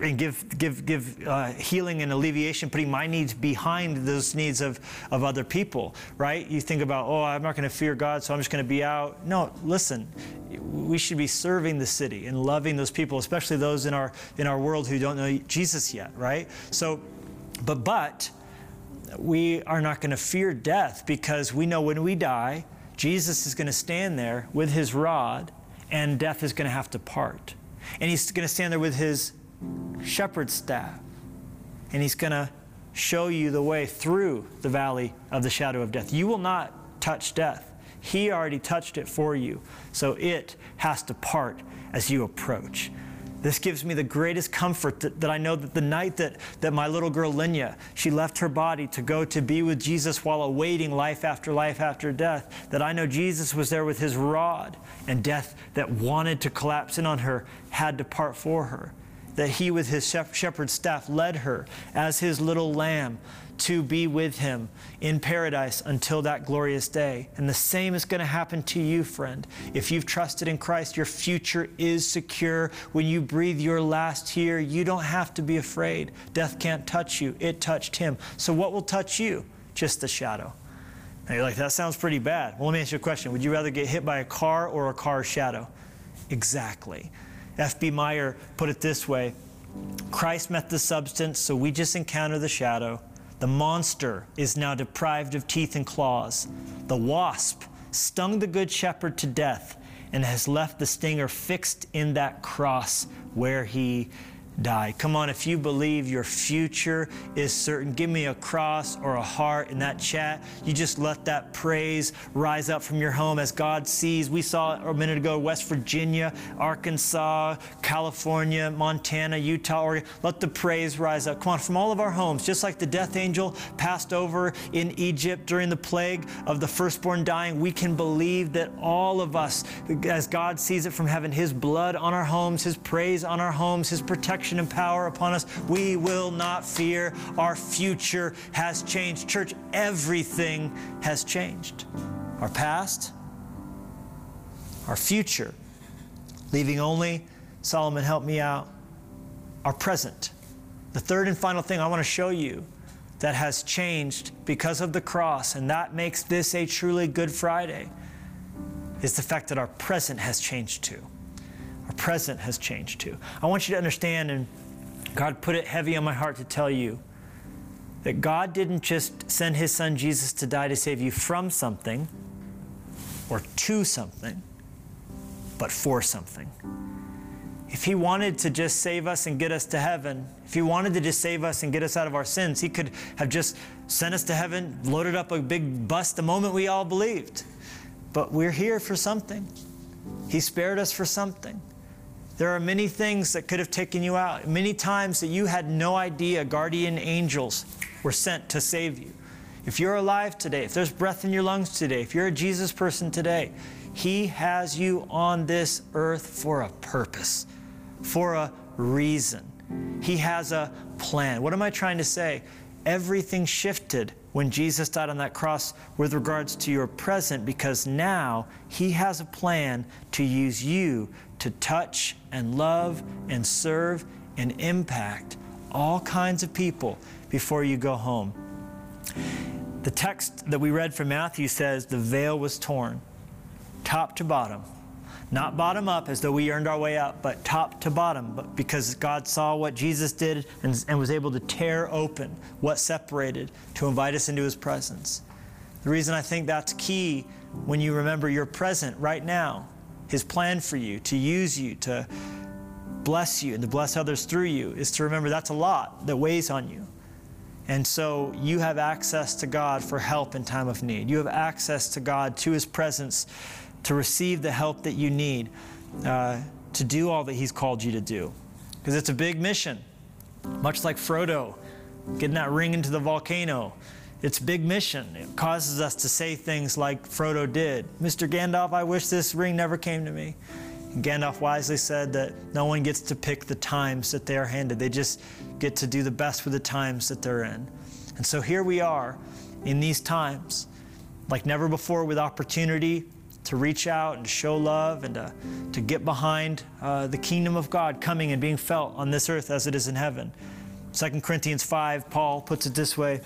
give healing and alleviation, putting my needs behind those needs of other people, right? You think about, I'm not going to fear God, so I'm just going to be out. No, listen. We should be serving the city and loving those people, especially those in our world who don't know Jesus yet, right? So, but we are not going to fear death because we know when we die, Jesus is going to stand there with his rod and death is going to have to part. And he's going to stand there with his shepherd's staff and he's going to show you the way through the valley of the shadow of death. You will not touch death. He already touched it for you, so it has to part as you approach. This gives me the greatest comfort that I know that the night that my little girl Linya, she left her body to go to be with Jesus while awaiting life after death, that I know Jesus was there with his rod, and death that wanted to collapse in on her had to part for her. that he with his shepherd's staff led her as his little lamb to be with him in paradise until that glorious day. And the same is going to happen to you, friend. If you've trusted in Christ, your future is secure. When you breathe your last here, you don't have to be afraid. Death can't touch you. It touched him. So what will touch you? Just the shadow. Now you're like, that sounds pretty bad. Well, let me ask you a question. Would you rather get hit by a car or a car's shadow? Exactly. F.B. Meyer put it this way: Christ met the substance, so we just encounter the shadow. The monster is now deprived of teeth and claws. The wasp stung the good shepherd to death and has left the stinger fixed in that cross where he died. Come on, if you believe your future is certain, give me a cross or a heart in that chat. You just let that praise rise up from your home as God sees. We saw a minute ago West Virginia, Arkansas, California, Montana, Utah, Oregon. Let the praise rise up. Come on, from all of our homes, just like the death angel passed over in Egypt during the plague of the firstborn dying, we can believe that all of us, as God sees it from heaven, his blood on our homes, his praise on our homes, his protection and power upon us, we will not fear. Our future has changed. Church, everything has changed. Our past, our future, leaving only, Solomon, help me out, our present. The third and final thing I want to show you that has changed because of the cross, and that makes this a truly Good Friday, is the fact that our present has changed too. Our present has changed too. I want you to understand, and God put it heavy on my heart to tell you, that God didn't just send his son Jesus to die to save you from something or to something, but for something. If he wanted to just save us and get us to heaven, if he wanted to just save us and get us out of our sins, he could have just sent us to heaven, loaded up a big bus the moment we all believed. But we're here for something. He spared us for something. There are many things that could have taken you out. Many times that you had no idea guardian angels were sent to save you. If you're alive today, if there's breath in your lungs today, if you're a Jesus person today, he has you on this earth for a purpose, for a reason. He has a plan. What am I trying to say? Everything shifted when Jesus died on that cross with regards to your present, because now he has a plan to use you to touch and love and serve and impact all kinds of people before you go home. The text that we read from Matthew says the veil was torn, top to bottom. Not bottom up as though we earned our way up, but top to bottom, but because God saw what Jesus did and was able to tear open what separated to invite us into his presence. The reason I think that's key when you remember your present right now, his plan for you, to use you, to bless you and to bless others through you, is to remember that's a lot that weighs on you. And so you have access to God for help in time of need. You have access to God, to his presence, to receive the help that you need to do all that he's called you to do. Because it's a big mission, much like Frodo getting that ring into the volcano. It's a big mission. It causes us to say things like Frodo did. Mr. Gandalf, I wish this ring never came to me. And Gandalf wisely said that no one gets to pick the times that they are handed. They just get to do the best with the times that they're in. And so here we are in these times, like never before, with opportunity to reach out and to show love and to get behind the kingdom of God coming and being felt on this earth as it is in heaven. 2 Corinthians 5, Paul puts it this way: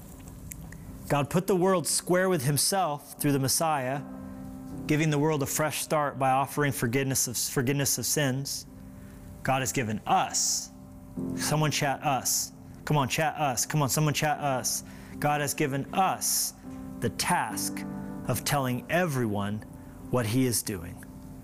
God put the world square with himself through the Messiah, giving the world a fresh start by offering forgiveness of sins. God has given us, someone chat us. Come on, chat us. Come on, someone chat us. God has given us the task of telling everyone what he is doing.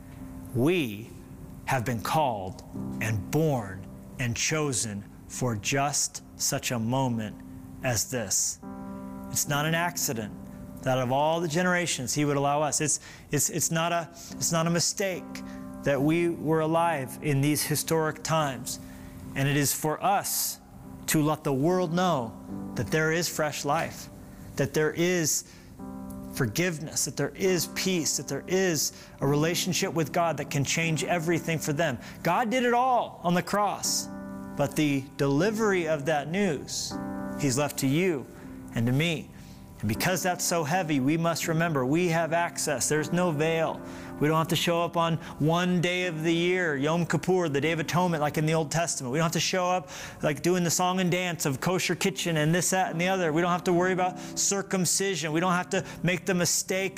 We have been called and born and chosen for just such a moment as this. It's not an accident that of all the generations he would allow us. It's not a mistake that we were alive in these historic times. And it is for us to let the world know that there is fresh life, that there is forgiveness, that there is peace, that there is a relationship with God that can change everything for them. God did it all on the cross. But the delivery of that news, he's left to you and to me. And because that's so heavy, we must remember we have access. There's no veil. We don't have to show up on one day of the year, Yom Kippur, the Day of Atonement, like in the Old Testament. We don't have to show up like doing the song and dance of kosher kitchen and this, that, and the other. We don't have to worry about circumcision. We don't have to make the mistake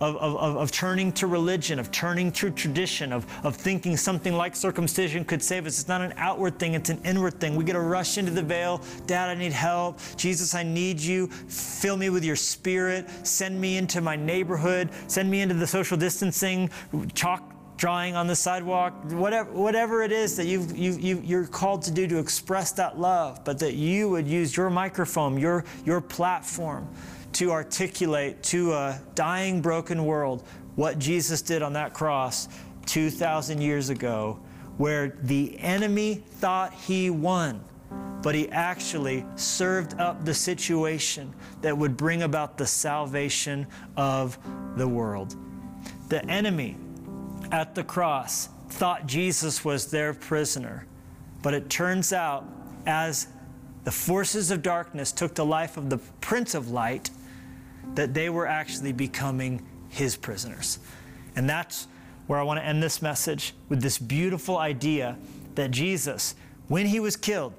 of turning to religion, of turning to tradition, of thinking something like circumcision could save us. It's not an outward thing, it's an inward thing. We get to rush into the veil. Dad, I need help. Jesus, I need you. Fill me with your Spirit. Send me into my neighborhood. Send me into the social distancing, chalk drawing on the sidewalk, whatever it is that you're called to do to express that love, but that you would use your microphone, your platform to articulate to a dying, broken world what Jesus did on that cross 2,000 years ago, where the enemy thought he won, but he actually served up the situation that would bring about the salvation of the world. The enemy at the cross thought Jesus was their prisoner, but it turns out as the forces of darkness took the life of the Prince of Light, that they were actually becoming his prisoners. And that's where I want to end this message, with this beautiful idea that Jesus, when he was killed,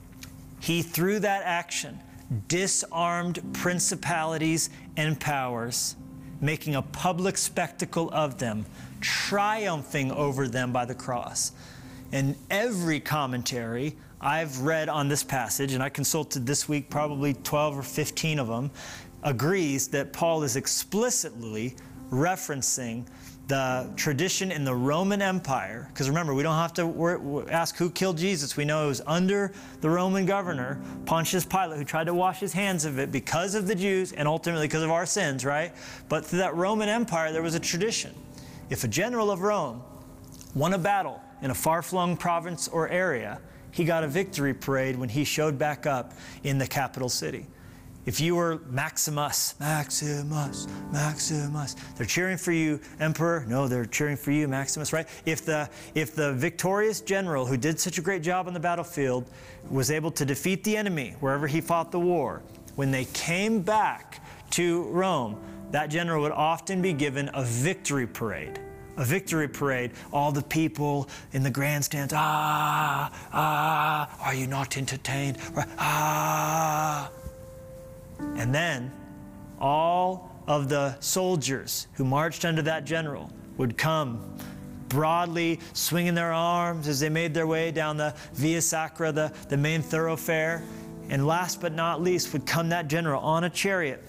he, through that action, disarmed principalities and powers, making a public spectacle of them, triumphing over them by the cross. And every commentary I've read on this passage, and I consulted this week probably 12 or 15 of them, agrees that Paul is explicitly referencing the tradition in the Roman Empire. Because remember, we don't have to ask who killed Jesus. We know it was under the Roman governor, Pontius Pilate, who tried to wash his hands of it because of the Jews and ultimately because of our sins, right? But through that Roman Empire, there was a tradition. If a general of Rome won a battle in a far-flung province or area, he got a victory parade when he showed back up in the capital city. If you were Maximus, Maximus, Maximus, they're cheering for you, Emperor. No, they're cheering for you, Maximus, right? If the victorious general who did such a great job on the battlefield was able to defeat the enemy wherever he fought the war, when they came back to Rome, that general would often be given a victory parade. A victory parade, all the people in the grandstands, are you not entertained? And then all of the soldiers who marched under that general would come broadly swinging their arms as they made their way down the Via Sacra, the main thoroughfare. And last but not least would come that general on a chariot.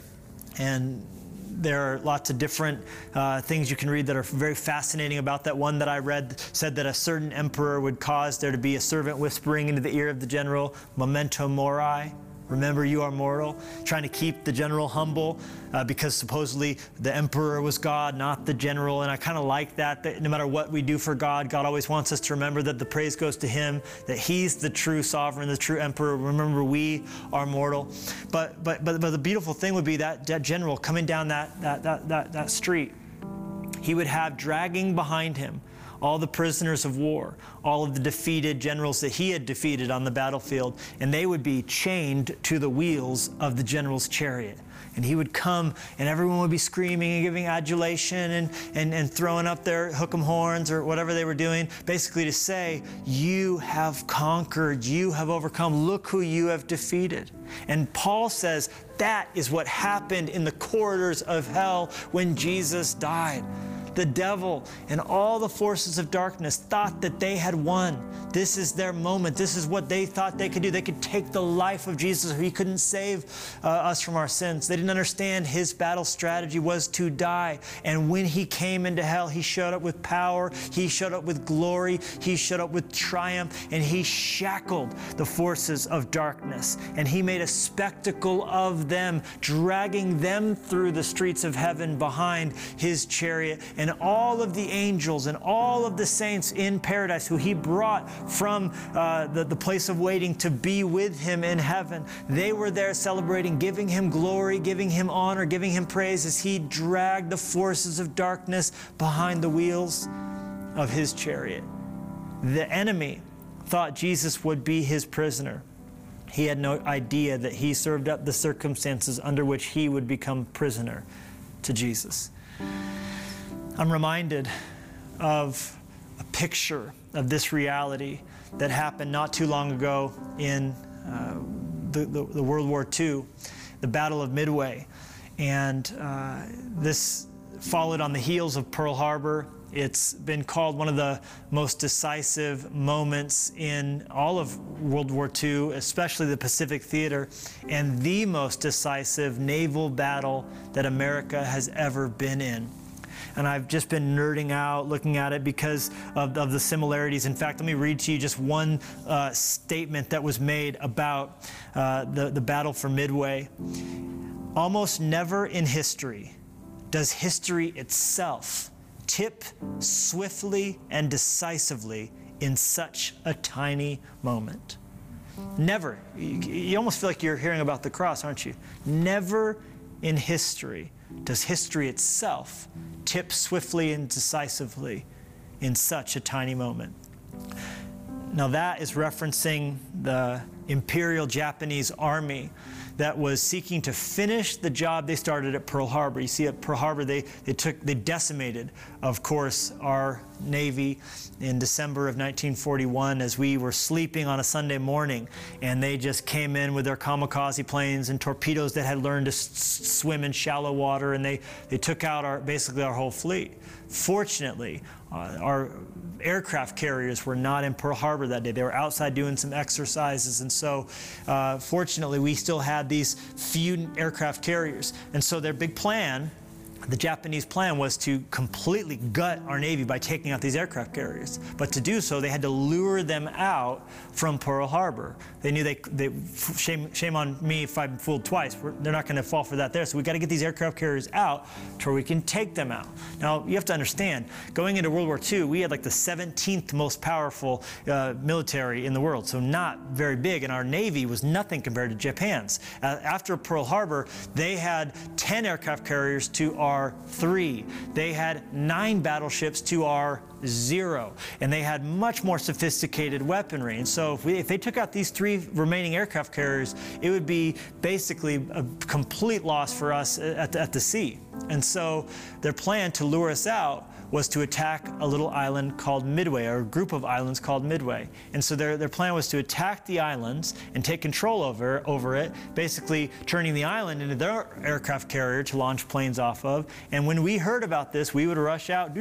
And there are lots of different things you can read that are very fascinating about that. One that I read said that a certain emperor would cause there to be a servant whispering into the ear of the general, "Memento mori." Remember, you are mortal, trying to keep the general humble because supposedly the emperor was God, not the general. And I kind of like that no matter what we do for God, God always wants us to remember that the praise goes to him, that he's the true sovereign, the true emperor. Remember, we are mortal. But the beautiful thing would be that general coming down that street, he would have dragging behind him all the prisoners of war, all of the defeated generals that he had defeated on the battlefield, and they would be chained to the wheels of the general's chariot. And he would come, and everyone would be screaming and giving adulation and throwing up their hook'em horns or whatever they were doing, basically to say, you have conquered, you have overcome, look who you have defeated. And Paul says that is what happened in the corridors of hell when Jesus died. The devil and all the forces of darkness thought that they had won. This is their moment. This is what they thought they could do. They could take the life of Jesus. He couldn't save us from our sins. They didn't understand his battle strategy was to die. And when he came into hell, he showed up with power. He showed up with glory. He showed up with triumph. And he shackled the forces of darkness. And he made a spectacle of them, dragging them through the streets of heaven behind his chariot. And all of the angels and all of the saints in paradise who he brought from the place of waiting to be with him in heaven, they were there celebrating, giving him glory, giving him honor, giving him praise as he dragged the forces of darkness behind the wheels of his chariot. The enemy thought Jesus would be his prisoner. He had no idea that he served up the circumstances under which he would become prisoner to Jesus. I'm reminded of a picture of this reality that happened not too long ago in the World War II, the Battle of Midway. And this followed on the heels of Pearl Harbor. It's been called one of the most decisive moments in all of World War II, especially the Pacific Theater, and the most decisive naval battle that America has ever been in. And I've just been nerding out looking at it because of the similarities. In fact, let me read to you just one statement that was made about the battle for Midway. Almost never in history does history itself tip swiftly and decisively in such a tiny moment. Never. You almost feel like you're hearing about the cross, aren't you? Never in history does history itself tip swiftly and decisively in such a tiny moment. Now that is referencing the Imperial Japanese Army that was seeking to finish the job they started at Pearl Harbor. You see, at Pearl Harbor, they decimated, of course, our Navy in December of 1941 as we were sleeping on a Sunday morning, and they just came in with their kamikaze planes and torpedoes that had learned to swim in shallow water, and they took out basically our whole fleet. Fortunately, our aircraft carriers were not in Pearl Harbor that day. They were outside doing some exercises, and so fortunately we still had these few aircraft carriers. And so their big plan, the Japanese plan, was to completely gut our Navy by taking out these aircraft carriers. But to do so, they had to lure them out from Pearl Harbor. They knew shame on me if I'm fooled twice. They're not going to fall for that there. So we got to get these aircraft carriers out to where we can take them out. Now, you have to understand, going into World War II, we had like the 17th most powerful military in the world. So not very big. And our Navy was nothing compared to Japan's. After Pearl Harbor, they had 10 aircraft carriers to our 3. They had 9 battleships to our 0. And they had much more sophisticated weaponry. And so if they took out these 3 remaining aircraft carriers, it would be basically a complete loss for us at the sea. And so their plan to lure us out was to attack a little island called Midway, or a group of islands called Midway. And so their plan was to attack the islands and take control over it, basically turning the island into their aircraft carrier to launch planes off of. And when we heard about this, we would rush out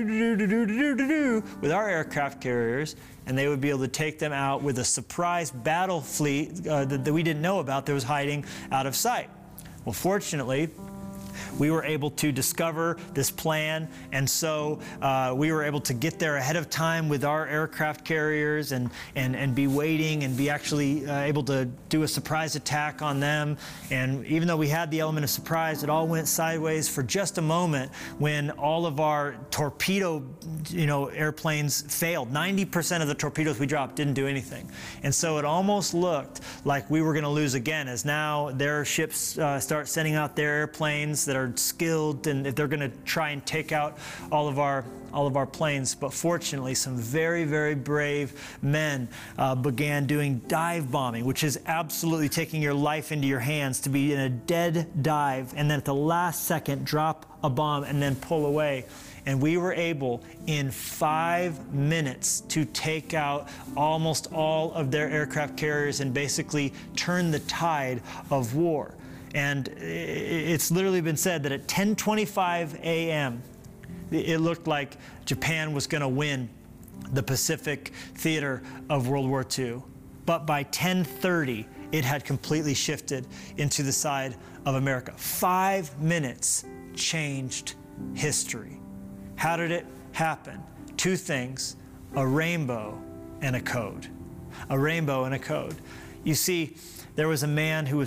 with our aircraft carriers, and they would be able to take them out with a surprise battle fleet that we didn't know about that was hiding out of sight. Well, fortunately, we were able to discover this plan, and so we were able to get there ahead of time with our aircraft carriers and be waiting and be actually able to do a surprise attack on them. And even though we had the element of surprise, it all went sideways for just a moment when all of our torpedo airplanes failed. 90% of the torpedoes we dropped didn't do anything. And so it almost looked like we were going to lose again, as now their ships start sending out their airplanes that are skilled, and if they're going to try and take out all of our planes. But fortunately, some very, very brave men began doing dive bombing, which is absolutely taking your life into your hands, to be in a dead dive and then at the last second drop a bomb and then pull away. And we were able in 5 minutes to take out almost all of their aircraft carriers and basically turn the tide of war. And it's literally been said that at 10:25 a.m., it looked like Japan was going to win the Pacific theater of World War II. But by 10:30, it had completely shifted into the side of America. 5 minutes changed history. How did it happen? 2 things: a rainbow and a code. A rainbow and a code. You see, there was a man who was a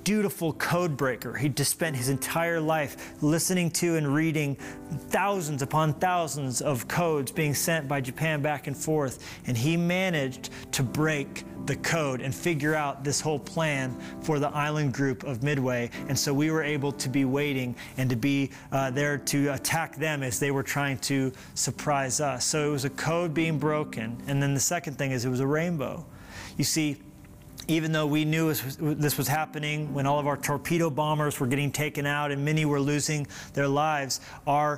dutiful code breaker. He just spent his entire life listening to and reading thousands upon thousands of codes being sent by Japan back and forth. And he managed to break the code and figure out this whole plan for the island group of Midway. And so we were able to be waiting and to be there to attack them as they were trying to surprise us. So it was a code being broken. And then the second thing is it was a rainbow. You see, even though we knew this was happening when all of our torpedo bombers were getting taken out and many were losing their lives, our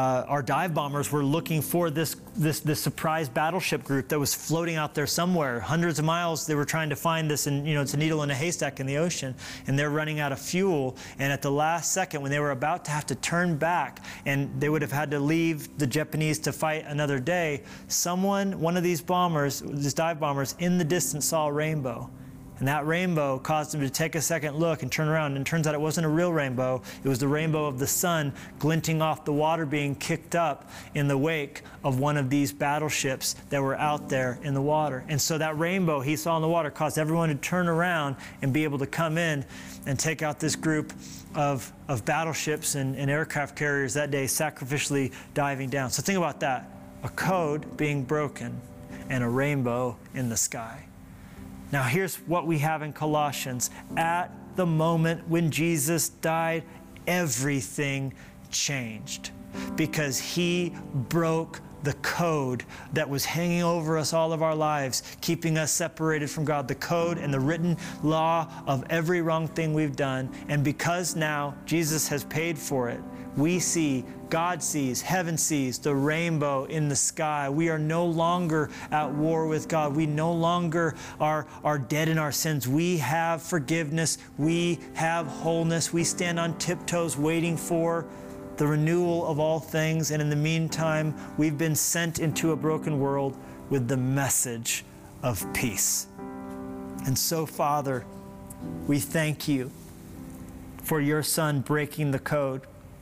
dive bombers were looking for this surprise battleship group that was floating out there somewhere. Hundreds of miles they were trying to find this, and it's a needle in a haystack in the ocean, and they're running out of fuel. And at the last second, when they were about to have to turn back and they would have had to leave the Japanese to fight another day, one of these bombers, these dive bombers, in the distance saw a rainbow. And that rainbow caused them to take a second look and turn around. And it turns out it wasn't a real rainbow. It was the rainbow of the sun glinting off the water being kicked up in the wake of one of these battleships that were out there in the water. And so that rainbow he saw in the water caused everyone to turn around and be able to come in and take out this group of battleships and aircraft carriers that day, sacrificially diving down. So think about that. A code being broken and a rainbow in the sky. Now here's what we have in Colossians. At the moment when Jesus died, everything changed because he broke the code that was hanging over us all of our lives, keeping us separated from God, the code and the written law of every wrong thing we've done. And because now Jesus has paid for it, we see, God sees, heaven sees the rainbow in the sky. We are no longer at war with God. We no longer are dead in our sins. We have forgiveness. We have wholeness. We stand on tiptoes waiting for the renewal of all things. And in the meantime, we've been sent into a broken world with the message of peace. And so, Father, we thank you for your Son breaking the code.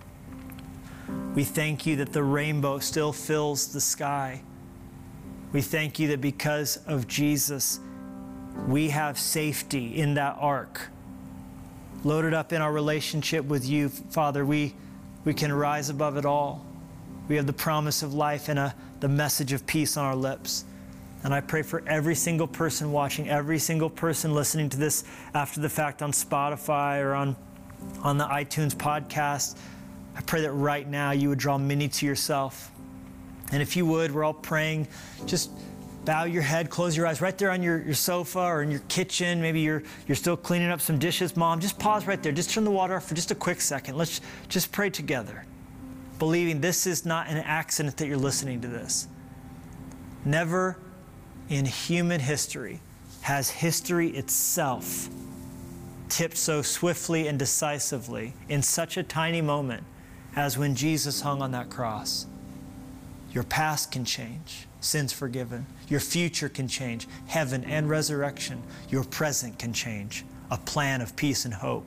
We thank you that the rainbow still fills the sky. We thank you that because of Jesus, we have safety in that ark. Loaded up in our relationship with you, Father, we can rise above it all. We have the promise of life and the message of peace on our lips. And I pray for every single person watching, every single person listening to this after the fact on Spotify or on the iTunes podcast. I pray that right now you would draw many to yourself. And if you would, we're all praying, just bow your head, close your eyes right there on your sofa or in your kitchen. Maybe you're still cleaning up some dishes. Mom, just pause right there. Just turn the water off for just a quick second. Let's just pray together, believing this is not an accident that you're listening to this. Never in human history has history itself tipped so swiftly and decisively in such a tiny moment as when Jesus hung on that cross. Your past can change, sins forgiven. Your future can change, heaven and resurrection. Your present can change, a plan of peace and hope.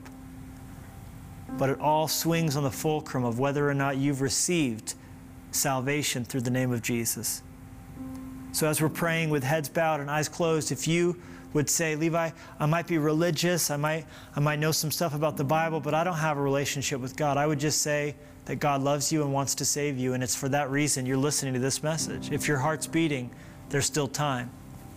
But it all swings on the fulcrum of whether or not you've received salvation through the name of Jesus. So as we're praying with heads bowed and eyes closed, if you would say, Levi, I might be religious, I might know some stuff about the Bible, but I don't have a relationship with God, I would just say that God loves you and wants to save you, and it's for that reason you're listening to this message. If your heart's beating, there's still time.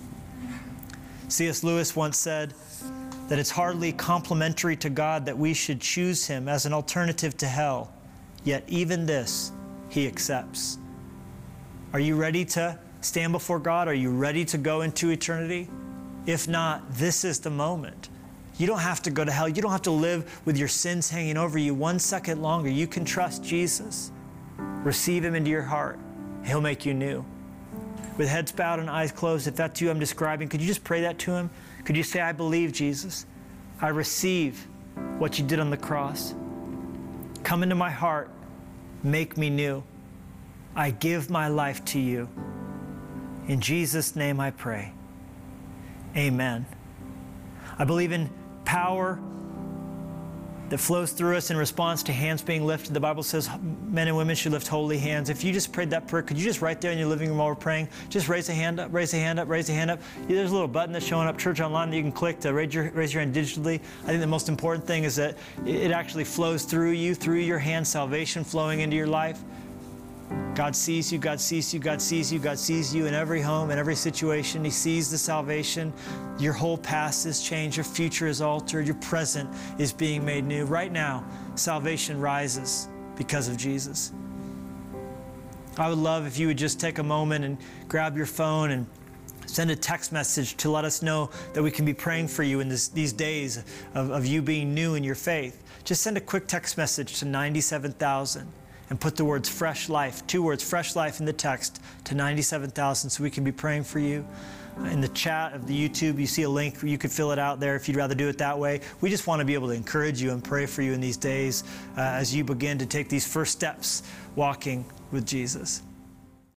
C.S. Lewis once said that it's hardly complimentary to God that we should choose him as an alternative to hell, yet even this he accepts. Are you ready to stand before God? Are you ready to go into eternity? If not, this is the moment. You don't have to go to hell. You don't have to live with your sins hanging over you 1 second longer. You can trust Jesus. Receive him into your heart. He'll make you new. With heads bowed and eyes closed, if that's you I'm describing, could you just pray that to him? Could you say, I believe, Jesus. I receive what you did on the cross. Come into my heart. Make me new. I give my life to you. In Jesus' name I pray. Amen. I believe in power that flows through us in response to hands being lifted. The Bible says men and women should lift holy hands. If you just prayed that prayer, could you just right there in your living room while we're praying, just raise a hand up, raise a hand up, raise a hand up. There's a little button that's showing up, Church Online, that you can click to raise your hand digitally. I think the most important thing is that it actually flows through you, through your hand, salvation flowing into your life. God sees you, God sees you, God sees you, God sees you in every home, in every situation. He sees the salvation. Your whole past is changed, your future is altered, your present is being made new. Right now, salvation rises because of Jesus. I would love if you would just take a moment and grab your phone and send a text message to let us know that we can be praying for you in these days of you being new in your faith. Just send a quick text message to 97,000. And put the words fresh life, 2 words, fresh life in the text to 97,000 so we can be praying for you. In the chat of the YouTube, you see a link where you could fill it out there if you'd rather do it that way. We just want to be able to encourage you and pray for you in these days as you begin to take these first steps walking with Jesus.